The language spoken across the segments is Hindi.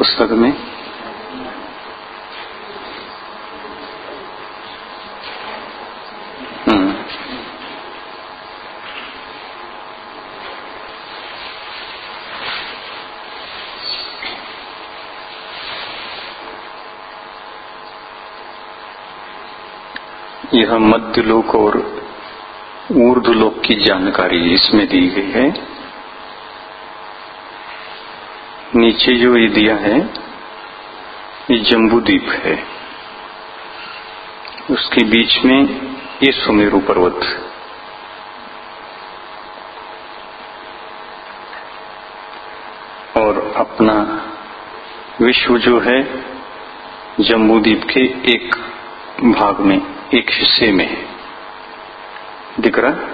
पुस्तक में यह मध्यलोक और ऊर्ध्वलोक की जानकारी इसमें दी गई है। नीचे जो ये दिया है ये जम्बूद्वीप है, उसके बीच में ये सुमेरु पर्वत, और अपना विश्व जो है जम्बूद्वीप के एक भाग में, एक हिस्से में है। दिख रहा?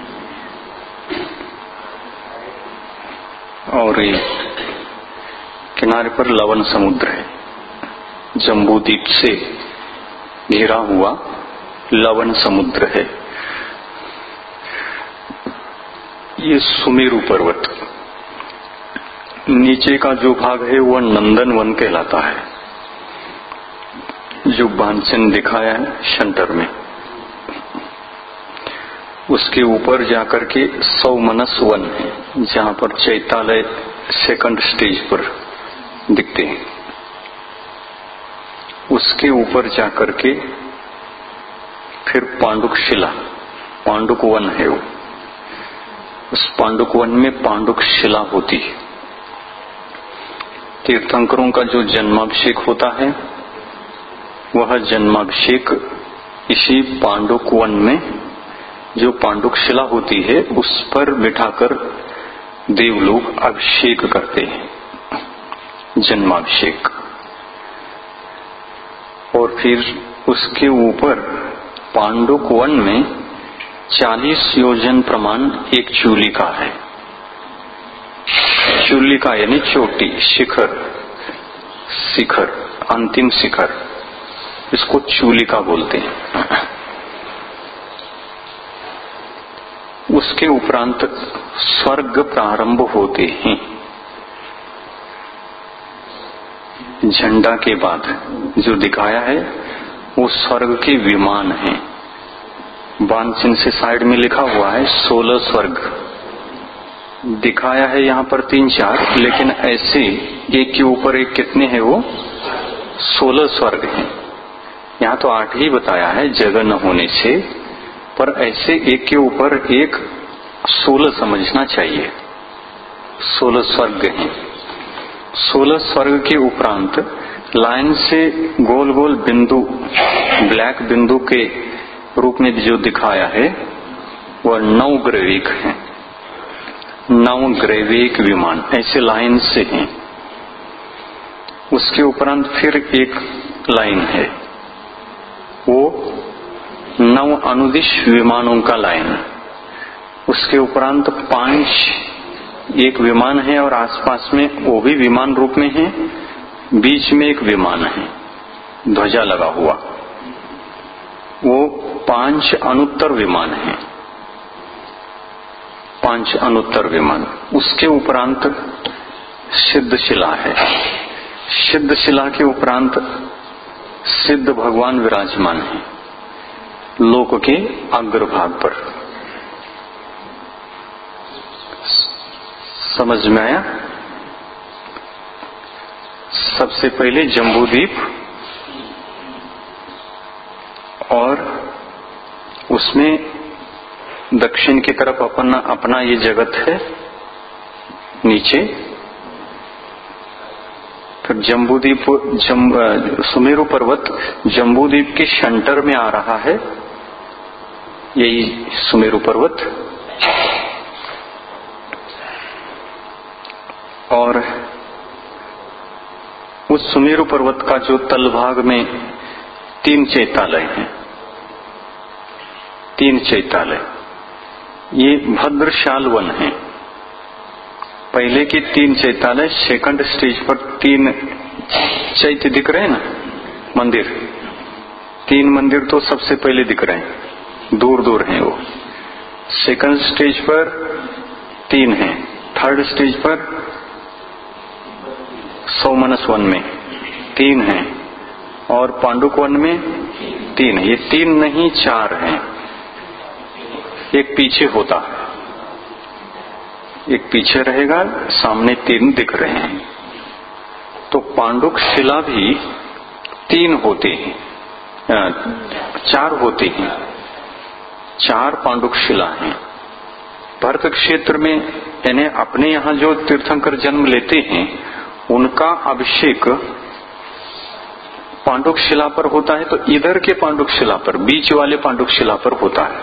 और ये किनारे पर लवण समुद्र है, जम्बूद्वीप से घिरा हुआ लवण समुद्र है। ये सुमेरु पर्वत, नीचे का जो भाग है वह नंदनवन कहलाता है, जो बांचन दिखाया है सेंटर में। उसके ऊपर जाकर के सौमनस वन है, जहां पर चैतालय सेकंड स्टेज पर दिखते हैं। उसके ऊपर जाकर के फिर पांडुक शिला, पांडुक वन है वो। उस पांडुक वन में पांडुक शिला होती है। तीर्थंकरों का जो जन्माभिषेक होता है वह जन्माभिषेक इसी पांडुक वन में जो पांडुक शिला होती है उस पर बिठाकर देवलोग अभिषेक करते हैं, जन्माभिषेक। और फिर उसके ऊपर पांडुक वन में 40 योजन प्रमाण एक चूलिका है। चूलिका यानी चोटी, शिखर, शिखर, अंतिम शिखर, इसको चूलिका बोलते हैं। उसके उपरांत स्वर्ग प्रारंभ होते हैं। झंडा के बाद जो दिखाया है वो स्वर्ग के विमान हैं। बांचन से साइड में लिखा हुआ है 16 स्वर्ग दिखाया है, यहाँ पर 3-4, लेकिन ऐसे एक के ऊपर एक कितने हैं वो 16 स्वर्ग हैं। यहाँ तो 8 ही बताया है जगह न होने से, पर ऐसे एक के ऊपर एक 16 समझना चाहिए। 16 स्वर्ग हैं। 16 स्वर्ग के उपरांत लाइन से गोल गोल बिंदु, ब्लैक बिंदु के रूप में जो दिखाया है वह 9 ग्रैविक हैं। 9 ग्रैविक विमान ऐसे लाइन से हैं। उसके उपरांत फिर एक लाइन है, वो 9 अनुदिश विमानों का लाइन। उसके उपरांत 5 एक विमान है और आसपास में वो भी विमान रूप में है, बीच में एक विमान है ध्वजा लगा हुआ, वो 5 अनुत्तर विमान है। 5 अनुत्तर विमान। उसके उपरांत सिद्ध शिला है। सिद्ध शिला के उपरांत सिद्ध भगवान विराजमान है लोक के अग्रभाग पर। समझ में आया? सबसे पहले जम्बूद्वीप और उसमें दक्षिण की तरफ अपना ये जगत है नीचे। फिर जम्बूद्वीप, सुमेरु पर्वत जम्बूद्वीप के सेंटर में आ रहा है, यही सुमेरु पर्वत। और उस सुमेरु पर्वत का जो तलभाग में 3 चैतालय हैं, 3 चैतालय, ये भद्रशाल वन है। पहले की 3 चैतालय, सेकंड स्टेज पर 3 चैत्य दिख रहे हैं ना, मंदिर। 3 मंदिर तो सबसे पहले दिख रहे हैं, दूर दूर हैं वो। सेकंड स्टेज पर 3 हैं, थर्ड स्टेज पर सौमनस वन में 3 हैं और पांडुक वन में 3 है। ये 3 नहीं 4 हैं, एक पीछे होता है, एक पीछे रहेगा, सामने 3 दिख रहे हैं। तो पांडुक शिला भी 3 होते हैं, 4 होते हैं, 4 पांडुक शिला हैं। भरत क्षेत्र में यानी अपने यहां जो तीर्थंकर जन्म लेते हैं उनका अभिषेक पांडुक शिला पर होता है, तो इधर के पांडुक शिला पर, बीच वाले पांडुक शिला पर होता है।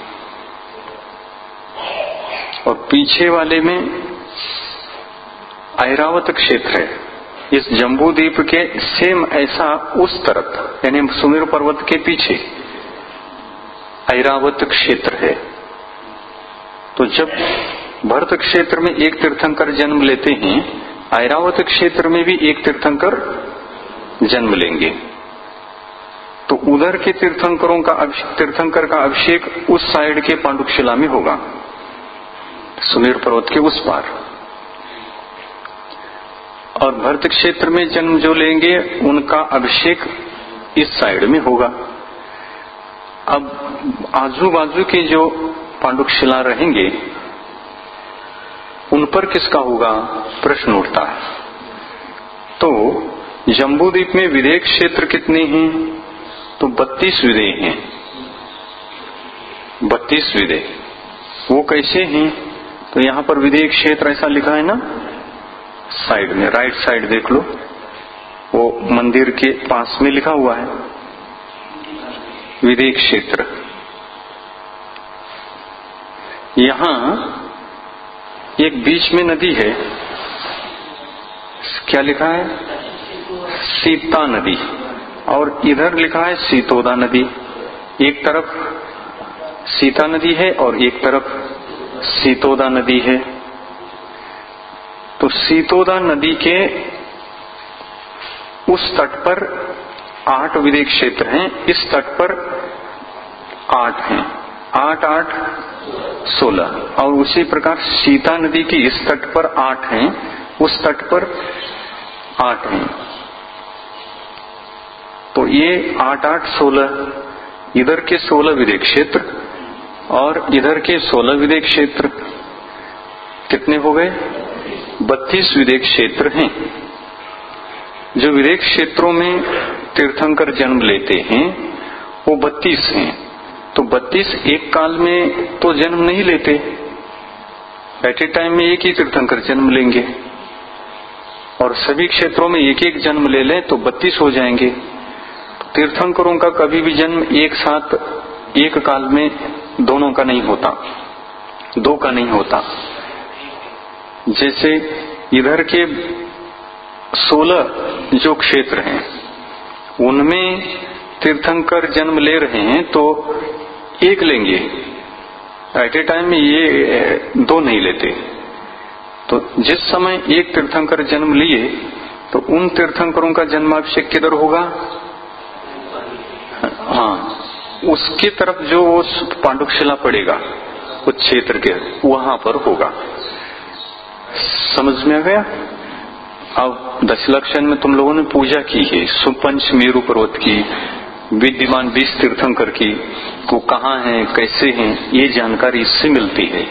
और पीछे वाले में ऐरावत क्षेत्र है। इस जम्बू द्वीप के सेम ऐसा उस तरफ यानी सुमेरु पर्वत के पीछे ऐरावत क्षेत्र है। तो जब भरत क्षेत्र में एक तीर्थंकर जन्म लेते हैं, ऐरावत क्षेत्र में भी एक तीर्थंकर जन्म लेंगे। तो उधर के तीर्थंकर का अभिषेक उस साइड के पांडुक शिला में होगा, सुमेरु पर्वत के उस पार। और भरत क्षेत्र में जन्म जो लेंगे उनका अभिषेक इस साइड में होगा। अब आजू बाजू के जो पांडुक शिला रहेंगे उन पर किसका होगा, प्रश्न उठता है। तो जम्बूद्वीप में विदेह क्षेत्र कितने हैं, तो 32 विदेह हैं। 32 विदेह, वो कैसे हैं, तो यहां पर विदेह क्षेत्र ऐसा लिखा है ना, साइड में, राइट साइड देख लो, वो मंदिर के पास में लिखा हुआ है विदेह क्षेत्र। यहां एक बीच में नदी है, क्या लिखा है, सीता नदी, और इधर लिखा है सीतोदा नदी। एक तरफ सीता नदी है और एक तरफ सीतोदा नदी है। तो सीतोदा नदी के उस तट पर 8 विदेह क्षेत्र हैं, इस तट पर 8 हैं, 8 8 16। और उसी प्रकार सीता नदी की इस तट पर 8 हैं, उस तट पर 8 हैं। तो ये 8 8 16, इधर के 16 विदेह क्षेत्र और इधर के 16 विदेह क्षेत्र, कितने हो गए, 32 विदेह क्षेत्र हैं। जो विदेह क्षेत्रों में तीर्थंकर जन्म लेते हैं वो 32 हैं। तो 32 एक काल में तो जन्म नहीं लेते, एट ए टाइम में एक ही तीर्थंकर जन्म लेंगे, और सभी क्षेत्रों में एक एक जन्म ले लें तो 32 हो जाएंगे। तीर्थंकरों का कभी भी जन्म एक साथ एक काल में दोनों का नहीं होता, 2 का नहीं होता। जैसे इधर के 16 जो क्षेत्र हैं उनमें तीर्थंकर जन्म ले रहे हैं तो एक लेंगे, एट ए टाइम में ये 2 नहीं लेते। तो जिस समय एक तीर्थंकर जन्म लिए तो उन तीर्थंकरों का जन्माभिषेक किधर होगा, हाँ, उसकी तरफ जो पांडुक शिला पड़ेगा उस क्षेत्र के, वहां पर होगा। समझ में आ गया। अब दशलक्षण में तुम लोगों ने पूजा की है सुपंच मेरु पर्वत की, विद्यमान 20 तीर्थंकर की, वो कहाँ हैं, कैसे हैं, ये जानकारी इससे मिलती है।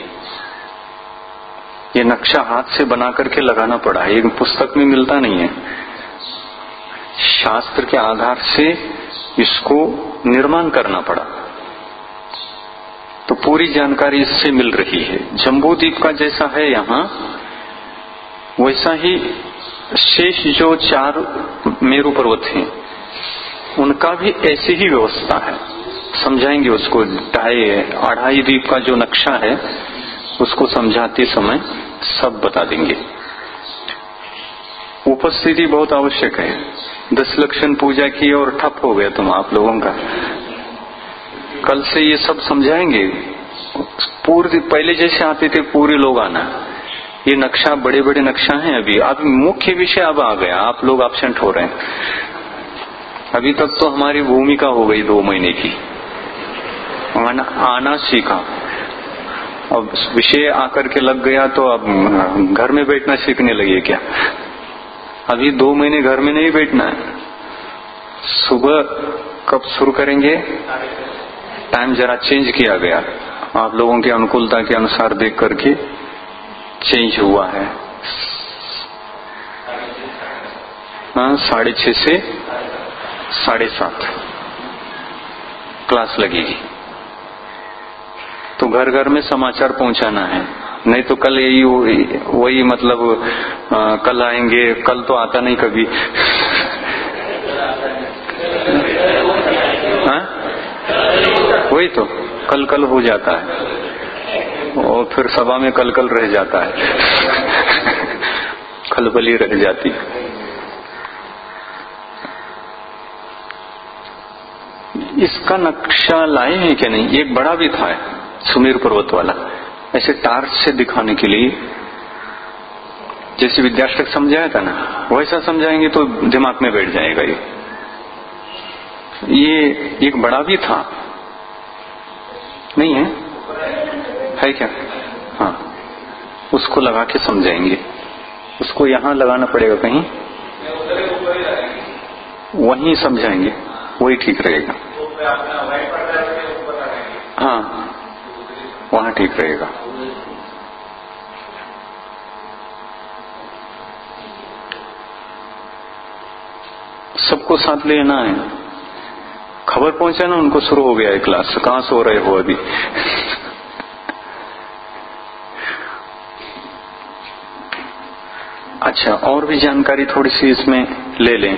ये नक्शा हाथ से बना करके लगाना पड़ा है, ये पुस्तक में मिलता नहीं है। शास्त्र के आधार से इसको निर्माण करना पड़ा, तो पूरी जानकारी इससे मिल रही है। जम्बूद्वीप का जैसा है यहाँ, वैसा ही शेष जो 4 मेरु पर्वत हैं उनका भी ऐसी ही व्यवस्था है। समझाएंगे उसको, 2.5 द्वीप का जो नक्शा है उसको समझाते समय सब बता देंगे। उपस्थिति बहुत आवश्यक है। दशलक्षण पूजा की और ठप हो गया तुम आप लोगों का। कल से ये सब समझाएंगे, पूरी पहले जैसे आते थे पूरे लोग आना। ये नक्शा बड़े बड़े नक्शा हैं। अभी मुख्य विषय अब आ गया, आप लोग एब्सेंट हो रहे हैं। अभी तक तो हमारी भूमिका हो गई 2 महीने की, आना सीखा, अब विषय आकर के लग गया तो अब घर में बैठना सीखने लगे क्या? अभी 2 महीने घर में नहीं बैठना है। सुबह कब शुरू करेंगे? टाइम जरा चेंज किया गया, आप लोगों की अनुकूलता के अनुसार देख करके चेंज हुआ है। 6:30 से 7:30 क्लास लगेगी। तो घर घर में समाचार पहुंचाना है, नहीं तो कल यही वही मतलब कल आएंगे, कल तो आता नहीं कभी। वही तो कल कल हो जाता है और फिर सभा में कल कल रह जाता है। खलबली रह जाती है। इसका नक्शा लाए हैं कि नहीं? एक बड़ा भी था सुमेरु पर्वत वाला, ऐसे टार्च से दिखाने के लिए, जैसे विद्याष्टक समझाया था ना, वैसा समझाएंगे तो दिमाग में बैठ जाएगा। ये एक बड़ा भी था, नहीं है क्या? हाँ, उसको लगा के समझाएंगे। उसको यहां लगाना पड़ेगा कहीं, वहीं समझाएंगे, वही ठीक रहेगा। हाँ, वहां ठीक रहेगा। सबको साथ लेना है, खबर पहुंचाना उनको। शुरू हो गया है क्लास, कहां सो रहे हो अभी? अच्छा, और भी जानकारी थोड़ी सी इसमें ले लें।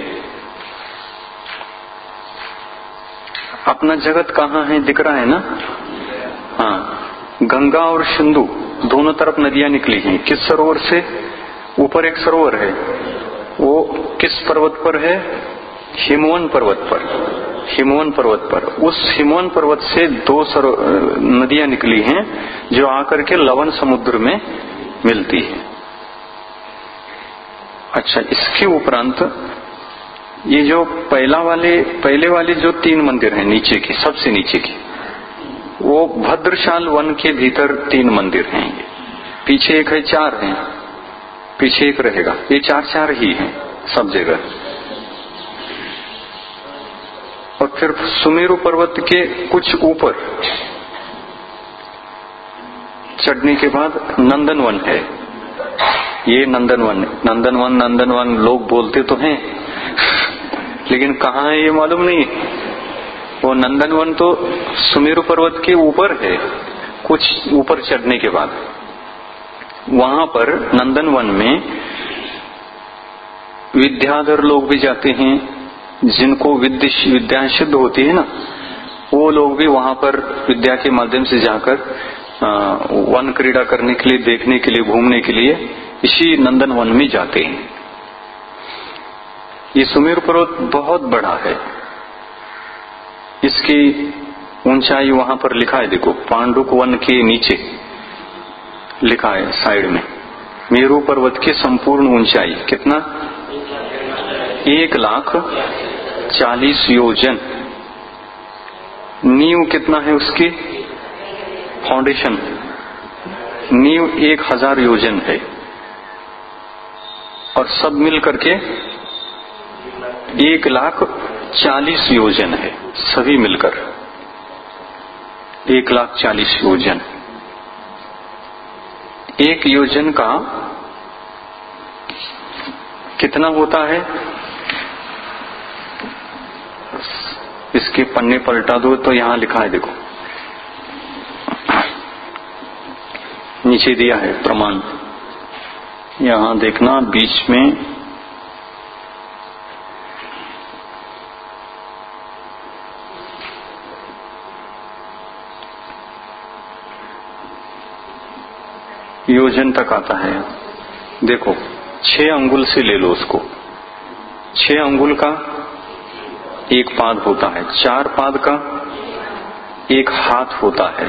अपना जगत कहाँ है दिख रहा है ना? हाँ, गंगा और सिंधु दोनों तरफ नदियां निकली हैं। किस सरोवर से? ऊपर एक सरोवर है, वो किस पर्वत पर है? हिमवन पर्वत पर। हिमवन पर्वत पर, उस हिमवन पर्वत से 2 नदियां निकली हैं जो आकर के लवण समुद्र में मिलती है। अच्छा, इसके उपरांत ये जो पहले वाले जो 3 मंदिर हैं नीचे के, सबसे नीचे के, वो भद्रशाल वन के भीतर 3 मंदिर हैं। पीछे एक है, 4 हैं, पीछे एक रहेगा। ये 4 ही हैं सब जगह। और फिर सुमेरु पर्वत के कुछ ऊपर चढ़ने के बाद नंदनवन है। ये नंदनवन लोग बोलते तो हैं, लेकिन कहाँ है ये मालूम नहीं। वो नंदनवन तो सुमेरु पर्वत के ऊपर है, कुछ ऊपर चढ़ने के बाद। वहां पर नंदनवन में विद्याधर लोग भी जाते हैं, जिनको विद्या सिद्ध होती है ना, वो लोग भी वहां पर विद्या के माध्यम से जाकर वन क्रीड़ा करने के लिए, देखने के लिए, घूमने के लिए इसी नंदनवन में जाते हैं। ये सुमेरु पर्वत बहुत बड़ा है। इसकी ऊंचाई वहां पर लिखा है, देखो, पांडुक वन के नीचे लिखा है साइड में। मेरु पर्वत की संपूर्ण ऊंचाई कितना? 1,40,000 योजन। नींव कितना है उसकी? फाउंडेशन नींव 1,000 योजन है, और सब मिल करके 1,40,000 योजन है। सभी मिलकर 1,40,000 योजन। एक योजन का कितना होता है? इसके पन्ने पलटा दो तो यहां लिखा है, देखो, नीचे दिया है प्रमाण। यहां देखना बीच में योजन तक आता है। देखो, 6 अंगुल से ले लो उसको। 6 अंगुल का एक पाद होता है, 4 पाद का एक हाथ होता है,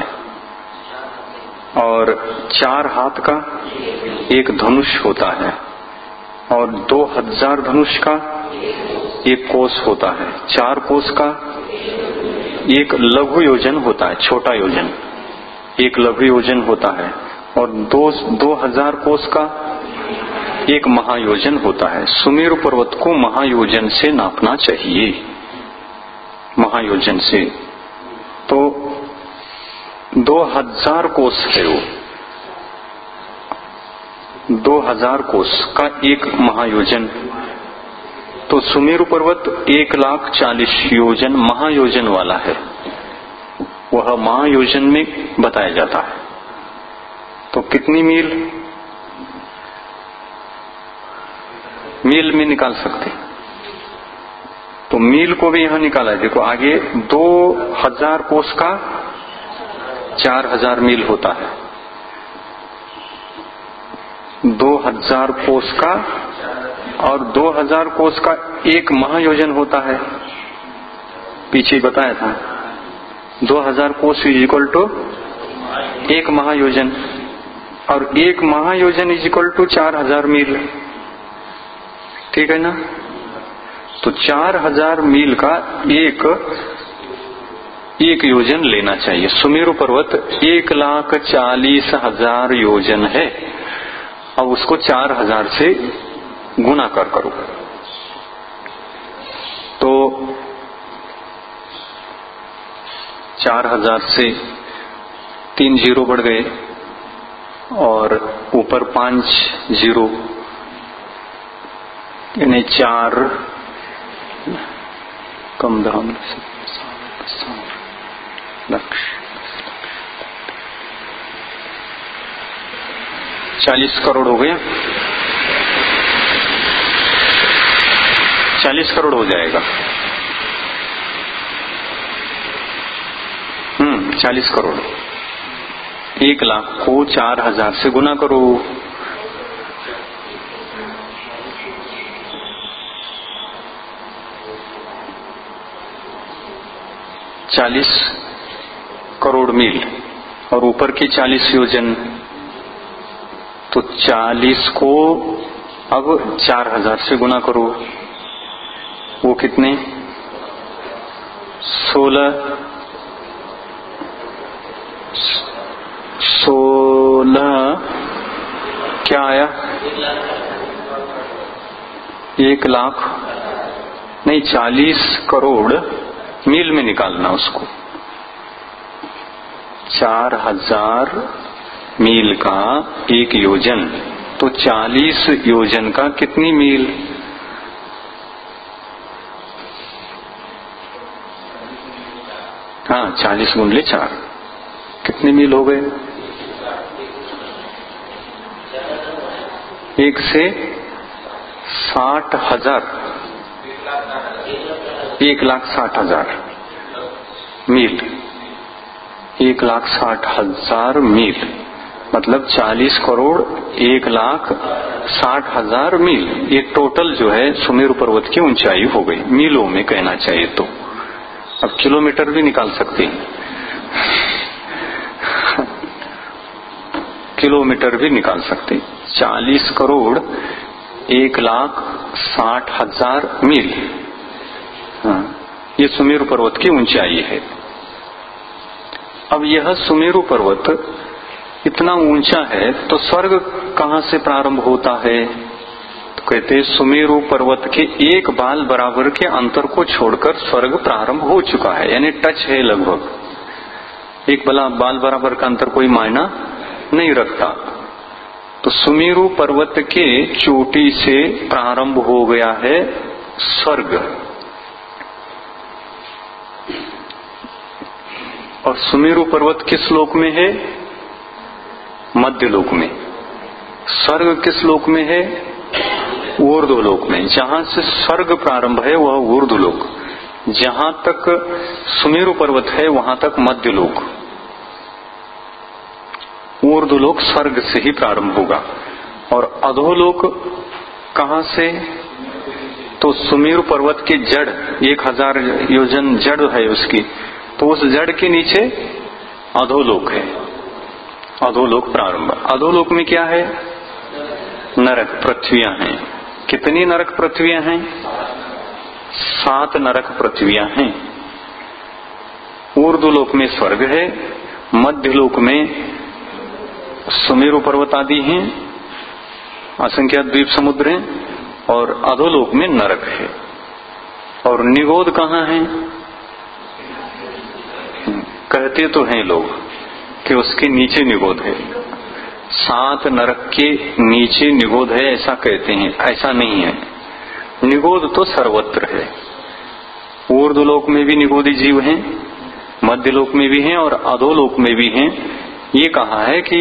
और 4 हाथ का एक धनुष होता है, और 2000 धनुष का एक कोस होता है। 4 कोस का एक लघु योजन होता है, छोटा योजन एक लघु योजन होता है, और 2000 कोस का एक महायोजन होता है। सुमेरु पर्वत को महायोजन से नापना चाहिए, महायोजन से। तो 2000 कोस है वो, 2000 कोस का एक महायोजन। तो सुमेरु पर्वत 1,40,000 योजन महायोजन वाला है, वह महायोजन में बताया जाता है। तो कितनी मील? मील में निकाल सकते। तो मील को भी यहां निकाला है। देखो आगे 2000 कोस का 4000 मील होता है, 2000 कोस का, और 2000 कोस का एक महायोजन होता है, पीछे बताया था। 2000 कोस इज इक्वल टू एक महायोजन, और एक महायोजन इज इक्वल टू 4000 मील, ठीक है ना। तो 4000 मील का एक योजन लेना चाहिए। सुमेरु पर्वत 1,40,000 योजन है। अब उसको 4000 से गुना करो। तो 4000 से 3 जीरो बढ़ गए और ऊपर 5 जीरो, यानी 4 कम दाम लक्ष्य 40 करोड़ हो गया, 40 करोड़ हो जाएगा। 40 करोड़। 1,00,000 को 4000 से गुना करो। चालीस करोड़ मील और ऊपर की 40 योजन। तो 40 को अब 4000 से गुना करो, वो कितने? 16 क्या आया? 1,00,000 नहीं, 40 करोड़ मील में निकालना उसको। 4000 मील का एक योजन, तो 40 योजन का कितनी मील? हाँ, 40 गुणले 4 कितने मील हो गए? 1 से 60,000, 1,60,000 मील, 1,60,000 मील, मतलब 40 करोड़ 1,60,000 मील। ये टोटल जो है सुमेरु पर्वत की ऊंचाई हो गई, मीलों में कहना चाहिए तो। अब किलोमीटर भी निकाल सकते हैं, किलोमीटर भी निकाल सकते। 40 करोड़ 1,60,000 मील, हाँ, ये सुमेरु पर्वत की ऊंचाई है। अब यह सुमेरु पर्वत इतना ऊंचा है तो स्वर्ग कहां से प्रारंभ होता है? तो कहते सुमेरु पर्वत के एक बाल बराबर के अंतर को छोड़कर स्वर्ग प्रारंभ हो चुका है, यानी टच है लगभग। एक बाल बराबर का अंतर कोई मायना नहीं रखता। तो सुमेरु पर्वत के चोटी से प्रारंभ हो गया है स्वर्ग, और सुमेरु पर्वत किस लोक में है? मध्य लोक में। स्वर्ग किस लोक में है? ऊर्ध्व लोक में। जहां से स्वर्ग प्रारंभ है वह ऊर्ध्व लोक, जहां तक सुमेरु पर्वत है वहां तक मध्य लोक। ऊर्ध्व लोक स्वर्ग से ही प्रारंभ होगा। और अधोलोक कहां से? तो सुमेरु पर्वत की जड़ 1000 योजन जड़ है उसकी, तो उस जड़ के नीचे अधोलोक है, अधोलोक प्रारंभ। अधोलोक में क्या है? नरक पृथ्वियां हैं। कितनी नरक पृथ्वियां हैं? 7 नरक पृथ्वियां हैं। ऊर्ध्वलोक में स्वर्ग है, मध्यलोक में सुमेरु पर्वत आदि हैं, असंख्यात द्वीप समुद्र हैं और अधोलोक में नरक है। और निगोद कहाँ है? कहते तो हैं लोग कि उसके नीचे निगोद है, 7 नरक के नीचे निगोद है, ऐसा कहते हैं। ऐसा नहीं है, निगोद तो सर्वत्र है। ऊर्ध्वलोक में भी निगोदी जीव हैं, मध्यलोक में भी हैं और अधोलोक में भी हैं। ये कहा है कि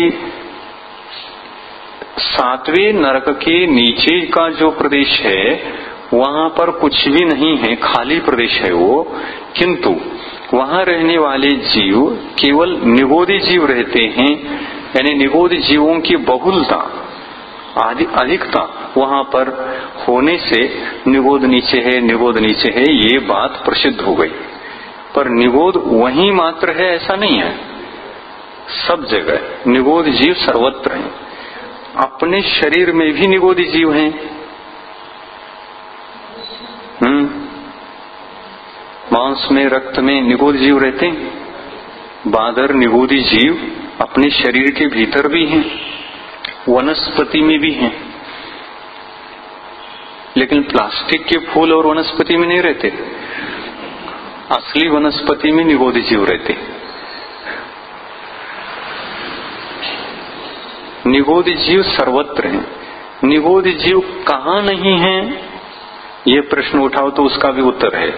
7वें नरक के नीचे का जो प्रदेश है वहां पर कुछ भी नहीं है, खाली प्रदेश है वो, किंतु वहां रहने वाले जीव केवल निगोदी जीव रहते हैं। यानी निगोदी जीवों की बहुलता, अधिकता वहां पर होने से निगोद नीचे है, निगोद नीचे है, ये बात प्रसिद्ध हो गई। पर निगोद वहीं मात्र है ऐसा नहीं है, सब जगह निगोद जीव सर्वत्र हैं। अपने शरीर में भी निगोदी जीव हैं। मांस में, रक्त में निगोदी जीव रहते हैं। बादर निगोदी जीव अपने शरीर के भीतर भी हैं, वनस्पति में भी हैं, लेकिन प्लास्टिक के फूल और वनस्पति में नहीं रहते। असली वनस्पति में निगोदी जीव रहते। निगोदी जीव सर्वत्र हैं। निगोदी जीव कहां नहीं है, ये प्रश्न उठाओ तो उसका भी उत्तर है।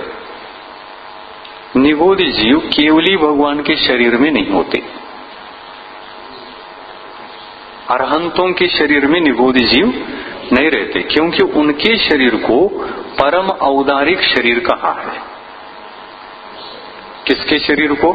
निगोदी जीव केवली भगवान के शरीर में नहीं होते। अरहंतों के शरीर में निगोदी जीव नहीं रहते, क्योंकि उनके शरीर को परम औदारिक शरीर कहा है। किसके शरीर को?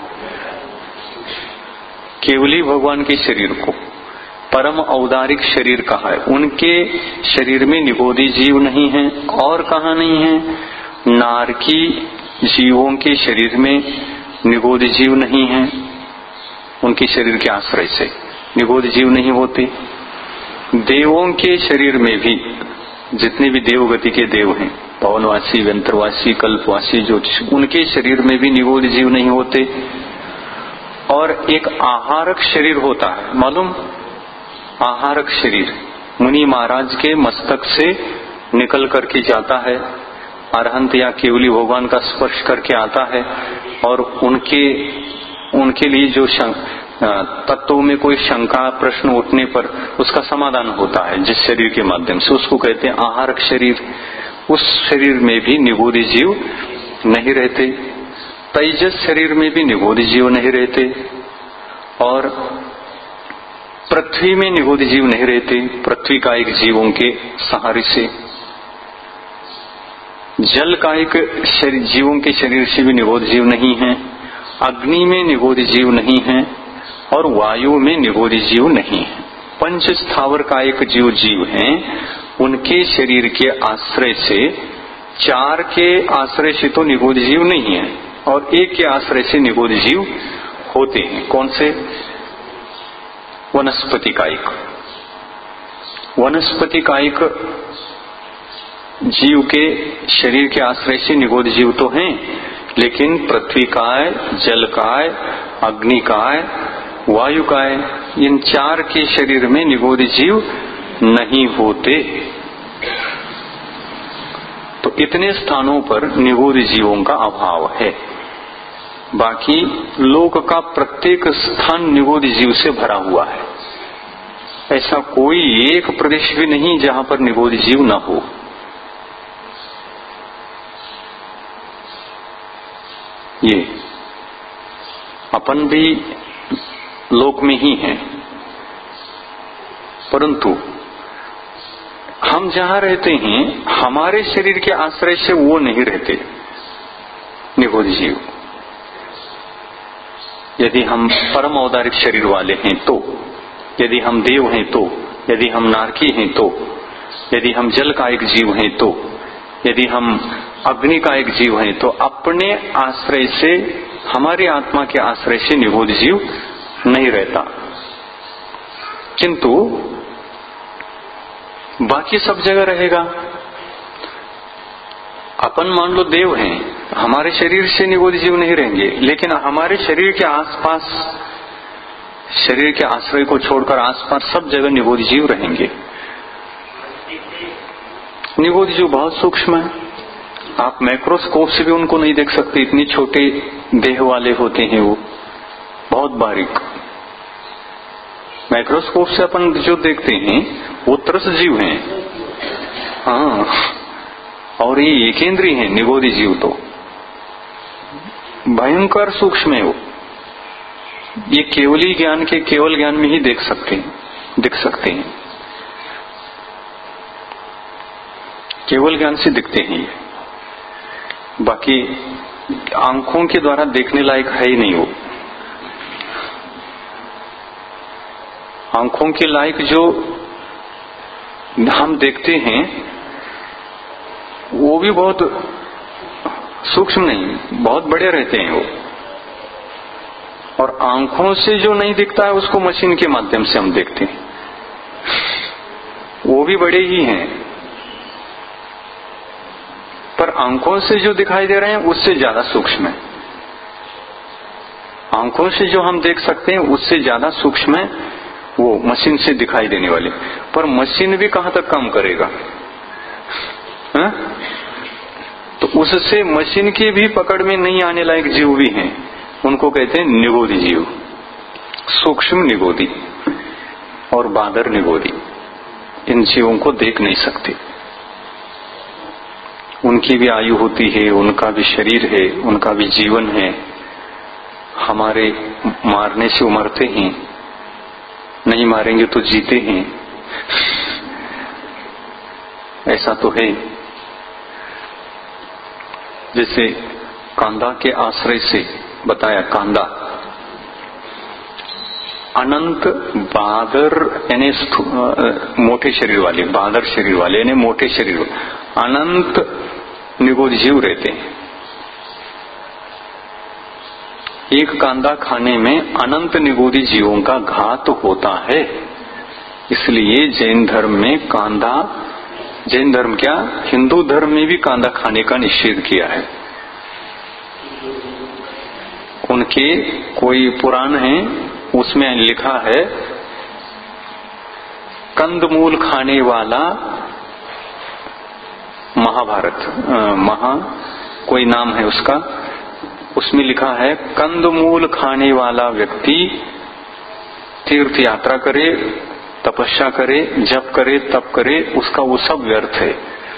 केवली भगवान के शरीर को परम औदारिक शरीर कहा है। उनके शरीर में निगोदी जीव नहीं है। और कहाँ नहीं है? नारकी जीवों के शरीर में निगोदी जीव नहीं है। उनके शरीर के आश्रय से निगोदी जीव नहीं होते। देवों के शरीर में भी, जितने भी देवगति के देव हैं, पवनवासी, व्यंतरवासी, कल्पवासी, ज्योतिष, उनके शरीर में भी निगोदी जीव नहीं होते। और एक आहारक शरीर होता है, मालूम? आहारक शरीर मुनि महाराज के मस्तक से निकल करके जाता है, अरहंत या केवली भगवान का स्पर्श करके आता है, और उनके लिए जो तत्वों में कोई शंका, प्रश्न उठने पर उसका समाधान होता है जिस शरीर के माध्यम से, उसको कहते हैं आहारक शरीर। उस शरीर में भी निगोदी जीव नहीं रहते। तेजस शरीर में भी निगोदी जीव नहीं रहते। और पृथ्वी में निगोदी जीव नहीं रहते, पृथ्वी का एक जीवों के सहारे से। जल का एक जीवों के शरीर से भी निगोदी जीव नहीं है। अग्नि में निगोदी जीव नहीं है और वायु में निगोदी जीव नहीं है। पंच स्थावर का एक जीव हैं, उनके शरीर के आश्रय से, 4 के आश्रय से तो निगोदी जीव नहीं है, और 1 के आश्रय से निगोदी जीव होते हैं। कौन से? वनस्पति कायिक। वनस्पति कायिक जीव के शरीर के आश्रय से निगोदी जीव तो हैं, लेकिन पृथ्वी काय, जल काय, अग्नि काय, वायु काय, इन 4 के शरीर में निगोदी जीव नहीं होते। तो इतने स्थानों पर निगोदी जीवों का अभाव है। बाकी लोक का प्रत्येक स्थान निगोदी जीव से भरा हुआ है। ऐसा कोई एक प्रदेश भी नहीं जहां पर निगोदी जीव न हो। ये अपन भी लोक में ही हैं, परंतु हम जहां रहते हैं हमारे शरीर के आश्रय से वो नहीं रहते निगोदी जीव। यदि हम परम औदारिक शरीर वाले हैं तो, यदि हम देव हैं तो, यदि हम नारकी हैं तो, यदि हम जल का एक जीव हैं तो, यदि हम अग्नि का एक जीव हैं तो, अपने आश्रय से, हमारी आत्मा के आश्रय से निगोदी जीव नहीं रहता। किंतु बाकी सब जगह रहेगा। अपन मान लो देव हैं, हमारे शरीर से निगोदी जीव नहीं रहेंगे, लेकिन हमारे शरीर के आसपास, शरीर के आश्रय को छोड़कर आसपास सब जगह निगोदी जीव रहेंगे। निगोद जीव बहुत सूक्ष्म है, आप माइक्रोस्कोप से भी उनको नहीं देख सकते, इतनी छोटे देह वाले होते हैं वो, बहुत बारीक। माइक्रोस्कोप से अपन जो देखते हैं वो तरस जीव हैं, हाँ, और ये एकेंद्रीय है निगोदी जीव, तो भयंकर सूक्ष्म है वो। ये केवली ज्ञान के केवल ज्ञान में ही दिख सकते हैं, केवल ज्ञान से दिखते हैं ये, बाकी आंखों के द्वारा देखने लायक है ही नहीं वो। आंखों के लायक जो हम देखते हैं वो भी बहुत सूक्ष्म नहीं, बहुत बड़े रहते हैं वो, और आंखों से जो नहीं दिखता है उसको मशीन के माध्यम से हम देखते हैं, वो भी बड़े ही हैं, पर आंखों से जो दिखाई दे रहे हैं उससे ज्यादा सूक्ष्म है। आंखों से जो हम देख सकते हैं उससे ज्यादा सूक्ष्म है वो मशीन से दिखाई देने वाले। पर मशीन भी कहां तक काम करेगा, हा? तो उससे मशीन की भी पकड़ में नहीं आने लायक जीव भी हैं, उनको कहते हैं निगोदी जीव, सूक्ष्म निगोदी और बादर निगोदी। इन जीवों को देख नहीं सकते, उनकी भी आयु होती है, उनका भी शरीर है, उनका भी जीवन है, हमारे मारने से उमरते हैं, नहीं मारेंगे तो जीते हैं, ऐसा तो है। जैसे कांदा के आश्रय से बताया, कांदा अनंत बादर यानी मोटे शरीर वाले, बादर शरीर वाले यानी मोटे शरीर, अनंत निगोद जीव रहते हैं। एक कांदा खाने में अनंत निगोदी जीवों का घात होता है। इसलिए जैन धर्म में कांदा, जैन धर्म क्या, हिंदू धर्म में भी कांदा खाने का निषेध किया है। उनके कोई पुराण है उसमें लिखा है, कंदमूल खाने वाला महाभारत, कोई नाम है उसका, उसमें लिखा है कंदमूल खाने वाला व्यक्ति तीर्थ यात्रा करे, तपस्या करे, जप करे, तप करे, उसका वो सब व्यर्थ है,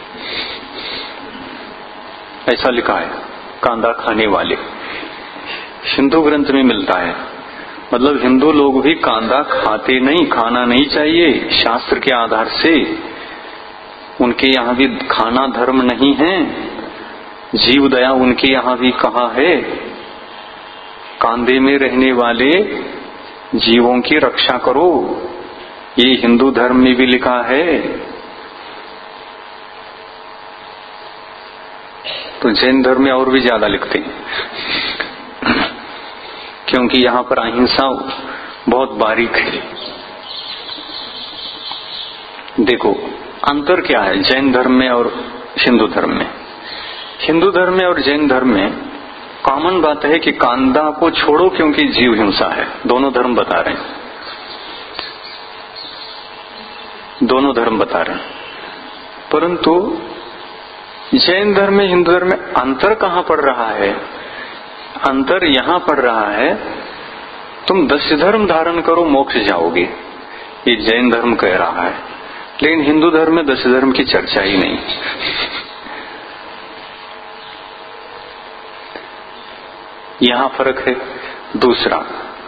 ऐसा लिखा है। कांदा खाने वाले हिंदू ग्रंथ में मिलता है। मतलब हिंदू लोग भी कांदा खाते नहीं, खाना नहीं चाहिए शास्त्र के आधार से, उनके यहाँ भी खाना धर्म नहीं है। जीव दया उनके यहाँ भी कहाँ है, कांदे में रहने वाले जीवों की रक्षा करो, ये हिंदू धर्म में भी लिखा है। तो जैन धर्म में और भी ज्यादा लिखते हैं, क्योंकि यहाँ पर अहिंसा बहुत बारीक है। देखो अंतर क्या है जैन धर्म में और हिंदू धर्म में। हिंदू धर्म में और जैन धर्म में कॉमन बात है कि कांदा को छोड़ो क्योंकि जीव हिंसा है। दोनों धर्म बता रहे हैं, दोनों धर्म बता रहे हैं। परंतु जैन धर्म में हिंदू धर्म में अंतर कहां पड़ रहा है? अंतर यहां पड़ रहा है, तुम 10 धर्म धारण करो मोक्ष जाओगे, ये जैन धर्म कह रहा है। लेकिन हिंदू धर्म में 10 धर्म की चर्चा ही नहीं। यहां फर्क है। दूसरा,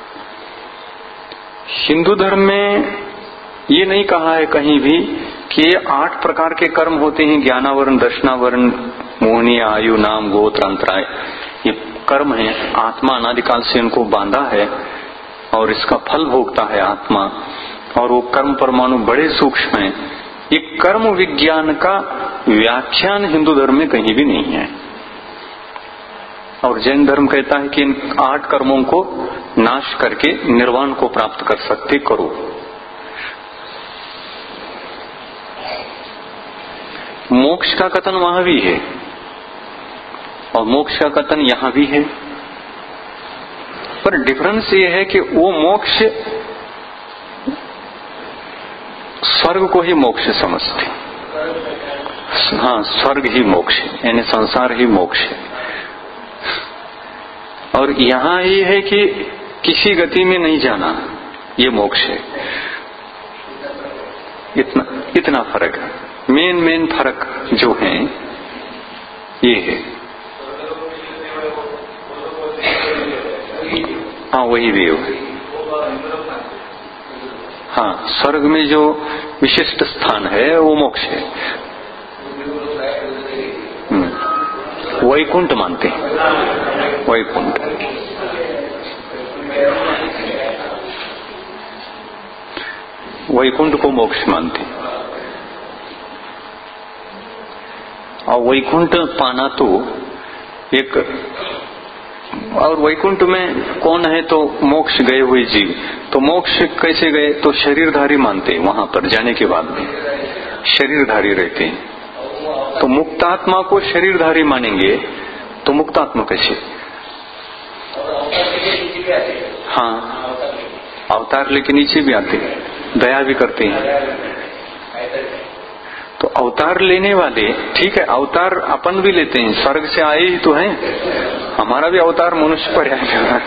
हिंदू धर्म में ये नहीं कहा है कहीं भी कि ये 8 प्रकार के कर्म होते हैं, ज्ञानावरण, दर्शनावरण, मोहनीय, आयु, नाम, गोत्र, अंतराय, ये कर्म है। आत्मा अनादिकाल से इनको बांधा है और इसका फल भोगता है आत्मा, और वो कर्म परमाणु बड़े सूक्ष्म हैं। ये कर्म विज्ञान का व्याख्यान हिंदू धर्म में कहीं भी नहीं है। और जैन धर्म कहता है कि इन 8 कर्मों को नाश करके निर्वाण को प्राप्त कर सकते करो। मोक्ष का कथन वहां भी है और मोक्ष का कथन यहां भी है, पर डिफरेंस ये है कि वो मोक्ष स्वर्ग को ही मोक्ष समझते, हाँ, स्वर्ग ही मोक्ष है, यानी संसार ही मोक्ष है। और यहाँ ये है कि किसी गति में नहीं जाना, ये मोक्ष है। इतना फर्क है। मेन फर्क जो है ये है। हाँ, वही देव है। हाँ, स्वर्ग में जो विशिष्ट स्थान है वो मोक्ष है। वैकुंठ मानते हैं, वैकुंठ। वैकुंठ को मोक्ष मानते हैं। और वैकुंठ पाना तो एक, और वैकुंठ में कौन है तो मोक्ष गए हुए जीव। तो मोक्ष कैसे गए, तो शरीरधारी मानते हैं। वहां पर जाने के बाद में शरीरधारी रहते हैं। तो मुक्तात्मा को शरीरधारी मानेंगे तो मुक्तात्मा कैसे? हाँ, अवतार लेके नीचे भी आते हैं, दया भी करते हैं। तो अवतार लेने वाले, ठीक है, अवतार अपन भी लेते हैं, स्वर्ग से आए ही तो हैं। हमारा भी अवतार मनुष्य पर आएगा।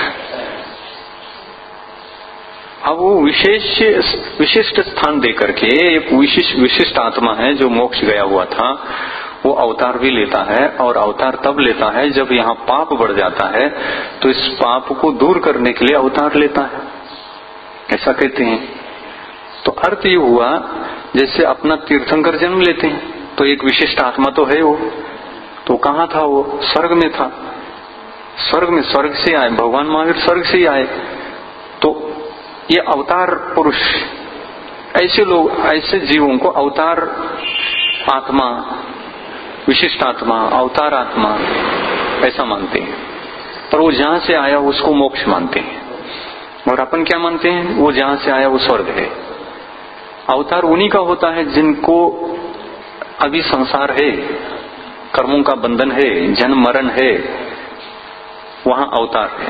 अब वो विशिष्ट स्थान देकर के एक विशिष्ट आत्मा है जो मोक्ष गया हुआ था, वो अवतार भी लेता है। और अवतार तब लेता है जब यहाँ पाप बढ़ जाता है, तो इस पाप को दूर करने के लिए अवतार लेता है, ऐसा कहते हैं। तो अर्थ ये हुआ जैसे अपना तीर्थंकर जन्म लेते हैं, तो एक विशिष्ट आत्मा तो है वो। तो कहाँ था वो? स्वर्ग में था। स्वर्ग में, स्वर्ग से आए भगवान महावीर, स्वर्ग से ही आए। तो ये अवतार पुरुष, ऐसे लोग, ऐसे जीवों को अवतार आत्मा, विशिष्ट आत्मा, अवतार आत्मा ऐसा मानते हैं। पर वो जहां से आया उसको मोक्ष मानते हैं। और अपन क्या मानते हैं? वो जहां से आया वो स्वर्ग है। अवतार उन्हीं का होता है जिनको अभी संसार है, कर्मों का बंधन है, जन्म मरण है, वहां अवतार है।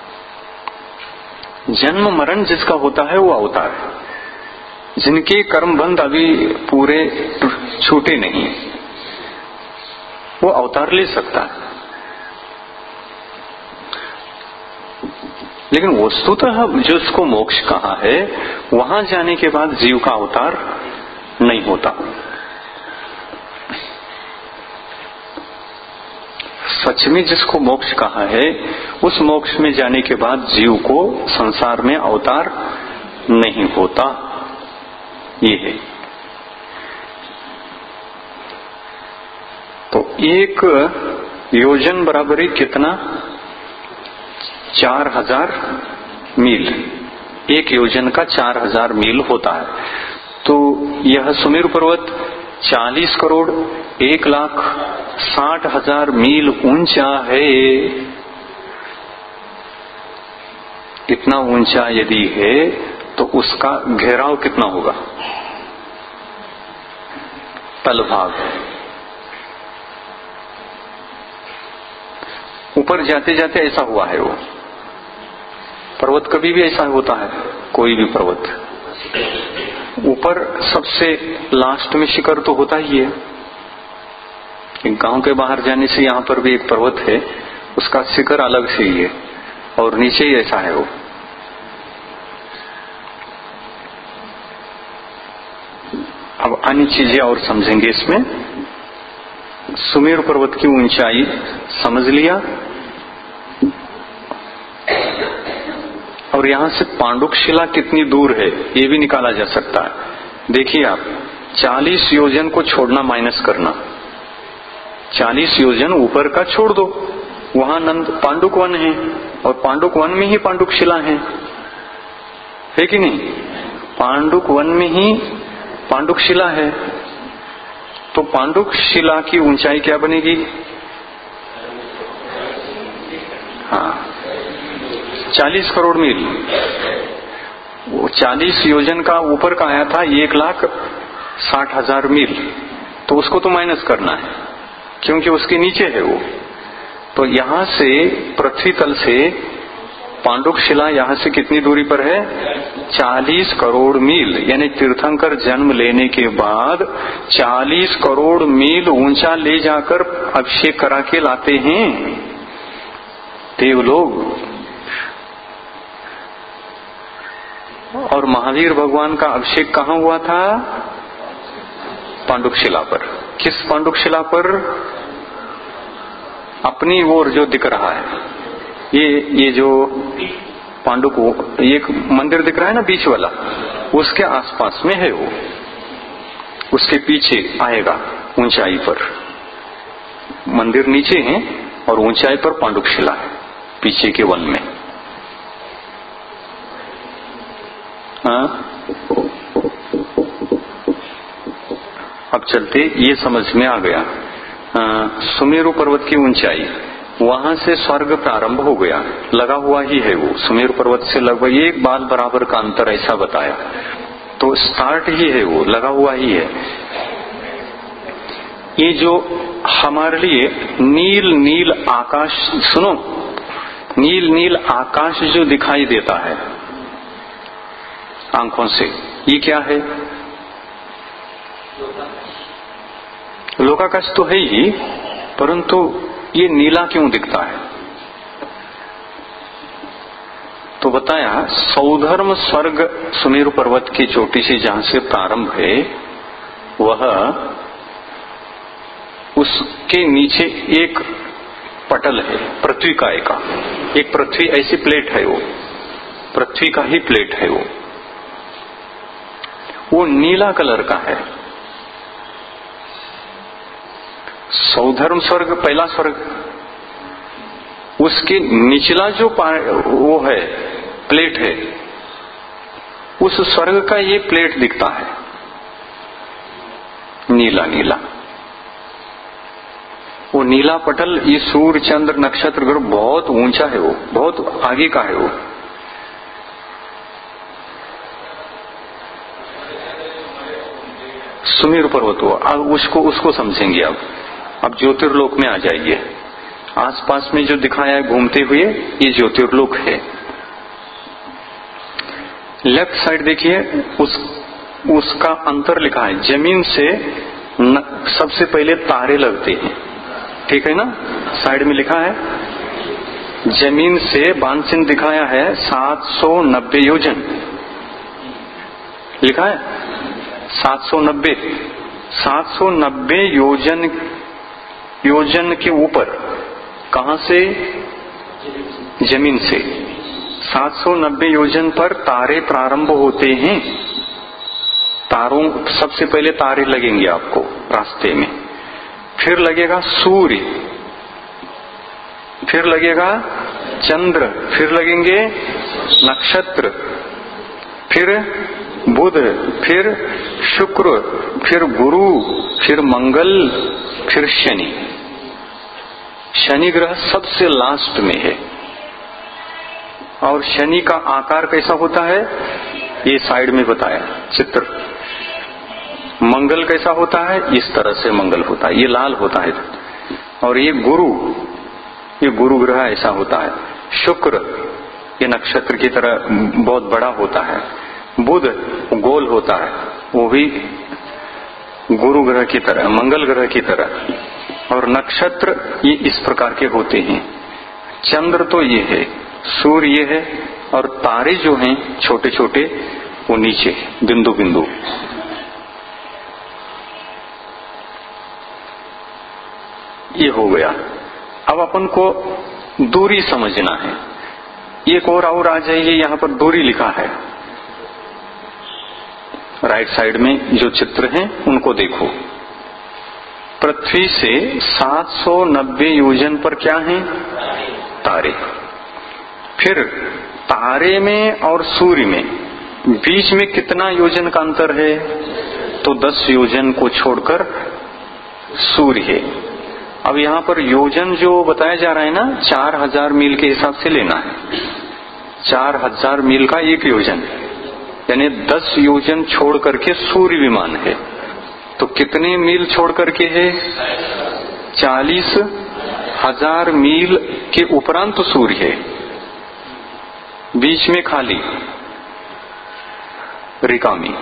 जन्म मरण जिसका होता है वो अवतार है। जिनके कर्म बंध अभी पूरे छूटे नहीं, वो अवतार ले सकता है। लेकिन वस्तुतः जिसको मोक्ष कहा है, वहां जाने के बाद जीव का अवतार नहीं होता। सच में जिसको मोक्ष कहा है, उस मोक्ष में जाने के बाद जीव को संसार में अवतार नहीं होता। ये है। तो एक योजन बराबरी कितना? 4000 मील। एक योजन का 4000 मील होता है। तो यह सुमेरु पर्वत 40 करोड़ 1,60,000 मील ऊंचा है। इतना ऊंचा यदि है तो उसका घेराव कितना होगा? तलभाग। ऊपर जाते जाते ऐसा हुआ है वो पर्वत। कभी भी ऐसा होता है, कोई भी पर्वत ऊपर सबसे लास्ट में शिखर तो होता ही है। एक गांव के बाहर जाने से यहां पर भी एक पर्वत है, उसका शिखर अलग से ही है और नीचे ही ऐसा है वो। अब अन्य चीजें और समझेंगे इसमें। सुमेरु पर्वत की ऊंचाई समझ लिया। और यहां से पांडुक शिला कितनी दूर है ये भी निकाला जा सकता है। देखिए आप 40 योजन को छोड़ना, माइनस करना। 40 योजन ऊपर का छोड़ दो, वहां पांडुक वन है और पांडुक वन में ही पांडुक शिला है कि नहीं? पांडुक वन में ही पांडुक शिला है। तो पांडुक शिला की ऊंचाई क्या बनेगी? हाँ, 40 करोड़ मील। वो 40 योजन का ऊपर का आया था 1,60,000 मील। तो उसको तो माइनस करना है क्योंकि उसके नीचे है वो। तो यहां से पृथ्वी तल से पांडुक शिला यहाँ से कितनी दूरी पर है? 40 करोड़ मील। यानी तीर्थंकर जन्म लेने के बाद 40 करोड़ मील ऊंचा ले जाकर अभिषेक करा के लाते हैं देव लोग। और महावीर भगवान का अभिषेक कहाँ हुआ था? पांडुक शिला पर। किस पांडुक शिला पर? अपनी ओर जो दिख रहा है, ये जो पांडुक, एक मंदिर दिख रहा है ना बीच वाला, उसके आसपास में है वो, उसके पीछे आएगा ऊंचाई पर। मंदिर नीचे है और ऊंचाई पर पांडुक शिला है, पीछे के वन में। हाँ, अब चलते, ये समझ में आ गया। सुमेरु पर्वत की ऊंचाई, वहां से स्वर्ग प्रारंभ हो गया, लगा हुआ ही है वो। सुमेरु पर्वत से लगभग 1 बाल बराबर का अंतर ऐसा बताया, तो स्टार्ट ही है वो, लगा हुआ ही है। ये जो हमारे लिए नील नील आकाश, सुनो, नील नील आकाश जो दिखाई देता है आंखों से, ये क्या है? लोकाकाश तो है ही, परंतु ये नीला क्यों दिखता है? तो बताया, सौधर्म स्वर्ग सुमेरु पर्वत की चोटी से जहां से प्रारंभ है, वह उसके नीचे एक पटल है पृथ्वी का। एक पृथ्वी ऐसी प्लेट है, वो पृथ्वी का ही प्लेट है। वो नीला कलर का है। सौधर्म स्वर्ग पहला स्वर्ग, उसके निचला जो वो है प्लेट है, उस स्वर्ग का ये प्लेट दिखता है नीला नीला। वो नीला पटल, ये सूर्य चंद्र नक्षत्र ग्रह बहुत ऊंचा है, वो बहुत आगे का है वो। सुमेरु पर्वत हुआ। अब उसको समझेंगे। अब ज्योतिर्लोक में आ जाइए। आसपास में जो दिखाया है घूमते हुए, ये ज्योतिर्लोक है। लेफ्ट साइड देखिए, उसका अंतर लिखा है। जमीन से सबसे पहले तारे लगते हैं, ठीक है ना? साइड में लिखा है, जमीन से बाण चिन्ह दिखाया है 790 योजन लिखा है। 790 योजन के ऊपर, कहां से? जमीन से 790 योजन पर तारे प्रारंभ होते हैं। तारों, सबसे पहले तारे लगेंगे आपको रास्ते में, फिर लगेगा सूर्य, फिर लगेगा चंद्र, फिर लगेंगे नक्षत्र, फिर बुध, फिर शुक्र, फिर गुरु, फिर मंगल, फिर शनि। शनि ग्रह सबसे लास्ट में है। और शनि का आकार कैसा होता है? ये साइड में बताया चित्र। मंगल कैसा होता है? इस तरह से मंगल होता है, ये लाल होता है। और ये गुरु ग्रह ऐसा होता है। शुक्र ये नक्षत्र की तरह बहुत बड़ा होता है। बुध गोल होता है, वो भी गुरु ग्रह की तरह, मंगल ग्रह की तरह। और नक्षत्र ये इस प्रकार के होते हैं। चंद्र तो ये है, सूर्य ये है, और तारे जो हैं छोटे छोटे वो नीचे बिंदु बिंदु। ये हो गया। अब अपन को दूरी समझना है। एक और आ जाइए, यहां पर दूरी लिखा है। राइट साइड में जो चित्र हैं उनको देखो। पृथ्वी से 790 योजन पर क्या है? तारे। फिर तारे में और सूर्य में बीच में कितना योजन का अंतर है? तो 10 योजन को छोड़कर सूर्य है। अब यहाँ पर योजन जो बताया जा रहा है ना, 4000 मील के हिसाब से लेना है। 4000 मील का एक योजन, यानी 10 योजन छोड़ करके सूर्य विमान है। तो कितने मील छोड़ करके है? 40,000 मील के उपरांत सूर्य है। बीच में खाली रिकामी।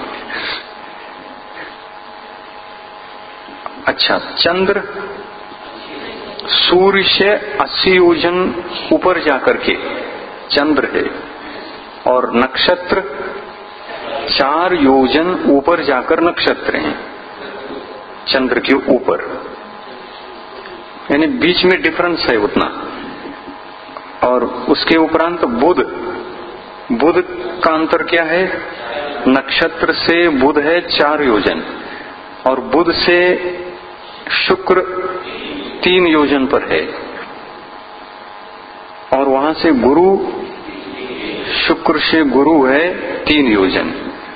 अच्छा, चंद्र सूर्य से 80 योजन ऊपर जाकर के चंद्र है, और नक्षत्र 4 योजन ऊपर जाकर नक्षत्र हैं चंद्र के ऊपर, यानी बीच में डिफरेंस है उतना। और उसके उपरांत बुध का अंतर क्या है? नक्षत्र से बुध है 4 योजन, और बुध से शुक्र 3 योजन पर है, और वहां से गुरु, शुक्र से गुरु है 3 योजन।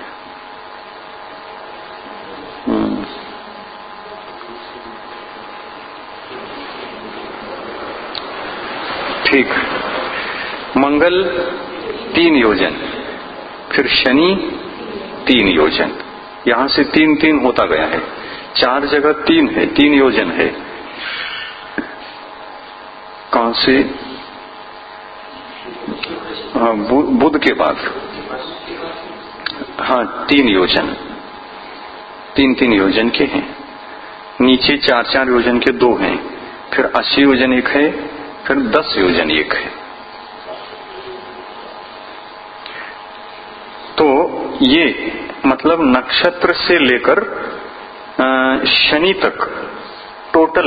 ठीक। मंगल 3 योजन, फिर शनि 3 योजन, यहां से 3-3 होता गया है, 4 जगह 3 है, 3 योजन है। कहां से? हाँ, बुध के बाद, हाँ 3 योजन, 3-3 योजन के हैं। नीचे 4-4 योजन के 2 हैं, फिर 80 योजन एक है, फिर 10 योजन एक है। तो ये मतलब नक्षत्र से लेकर शनि तक टोटल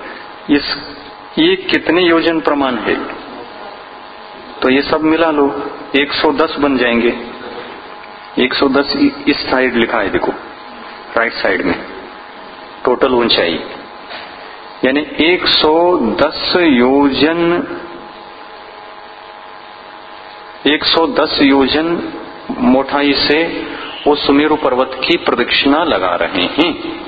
ये कितने योजन प्रमाण है? तो ये सब मिला लो 110 बन जाएंगे। 110 इस साइड लिखा है, देखो राइट साइड में, टोटल ऊंचाई यानी 110 योजन, 110 योजन मोटाई से वो सुमेरु पर्वत की प्रदक्षिणा लगा रहे हैं।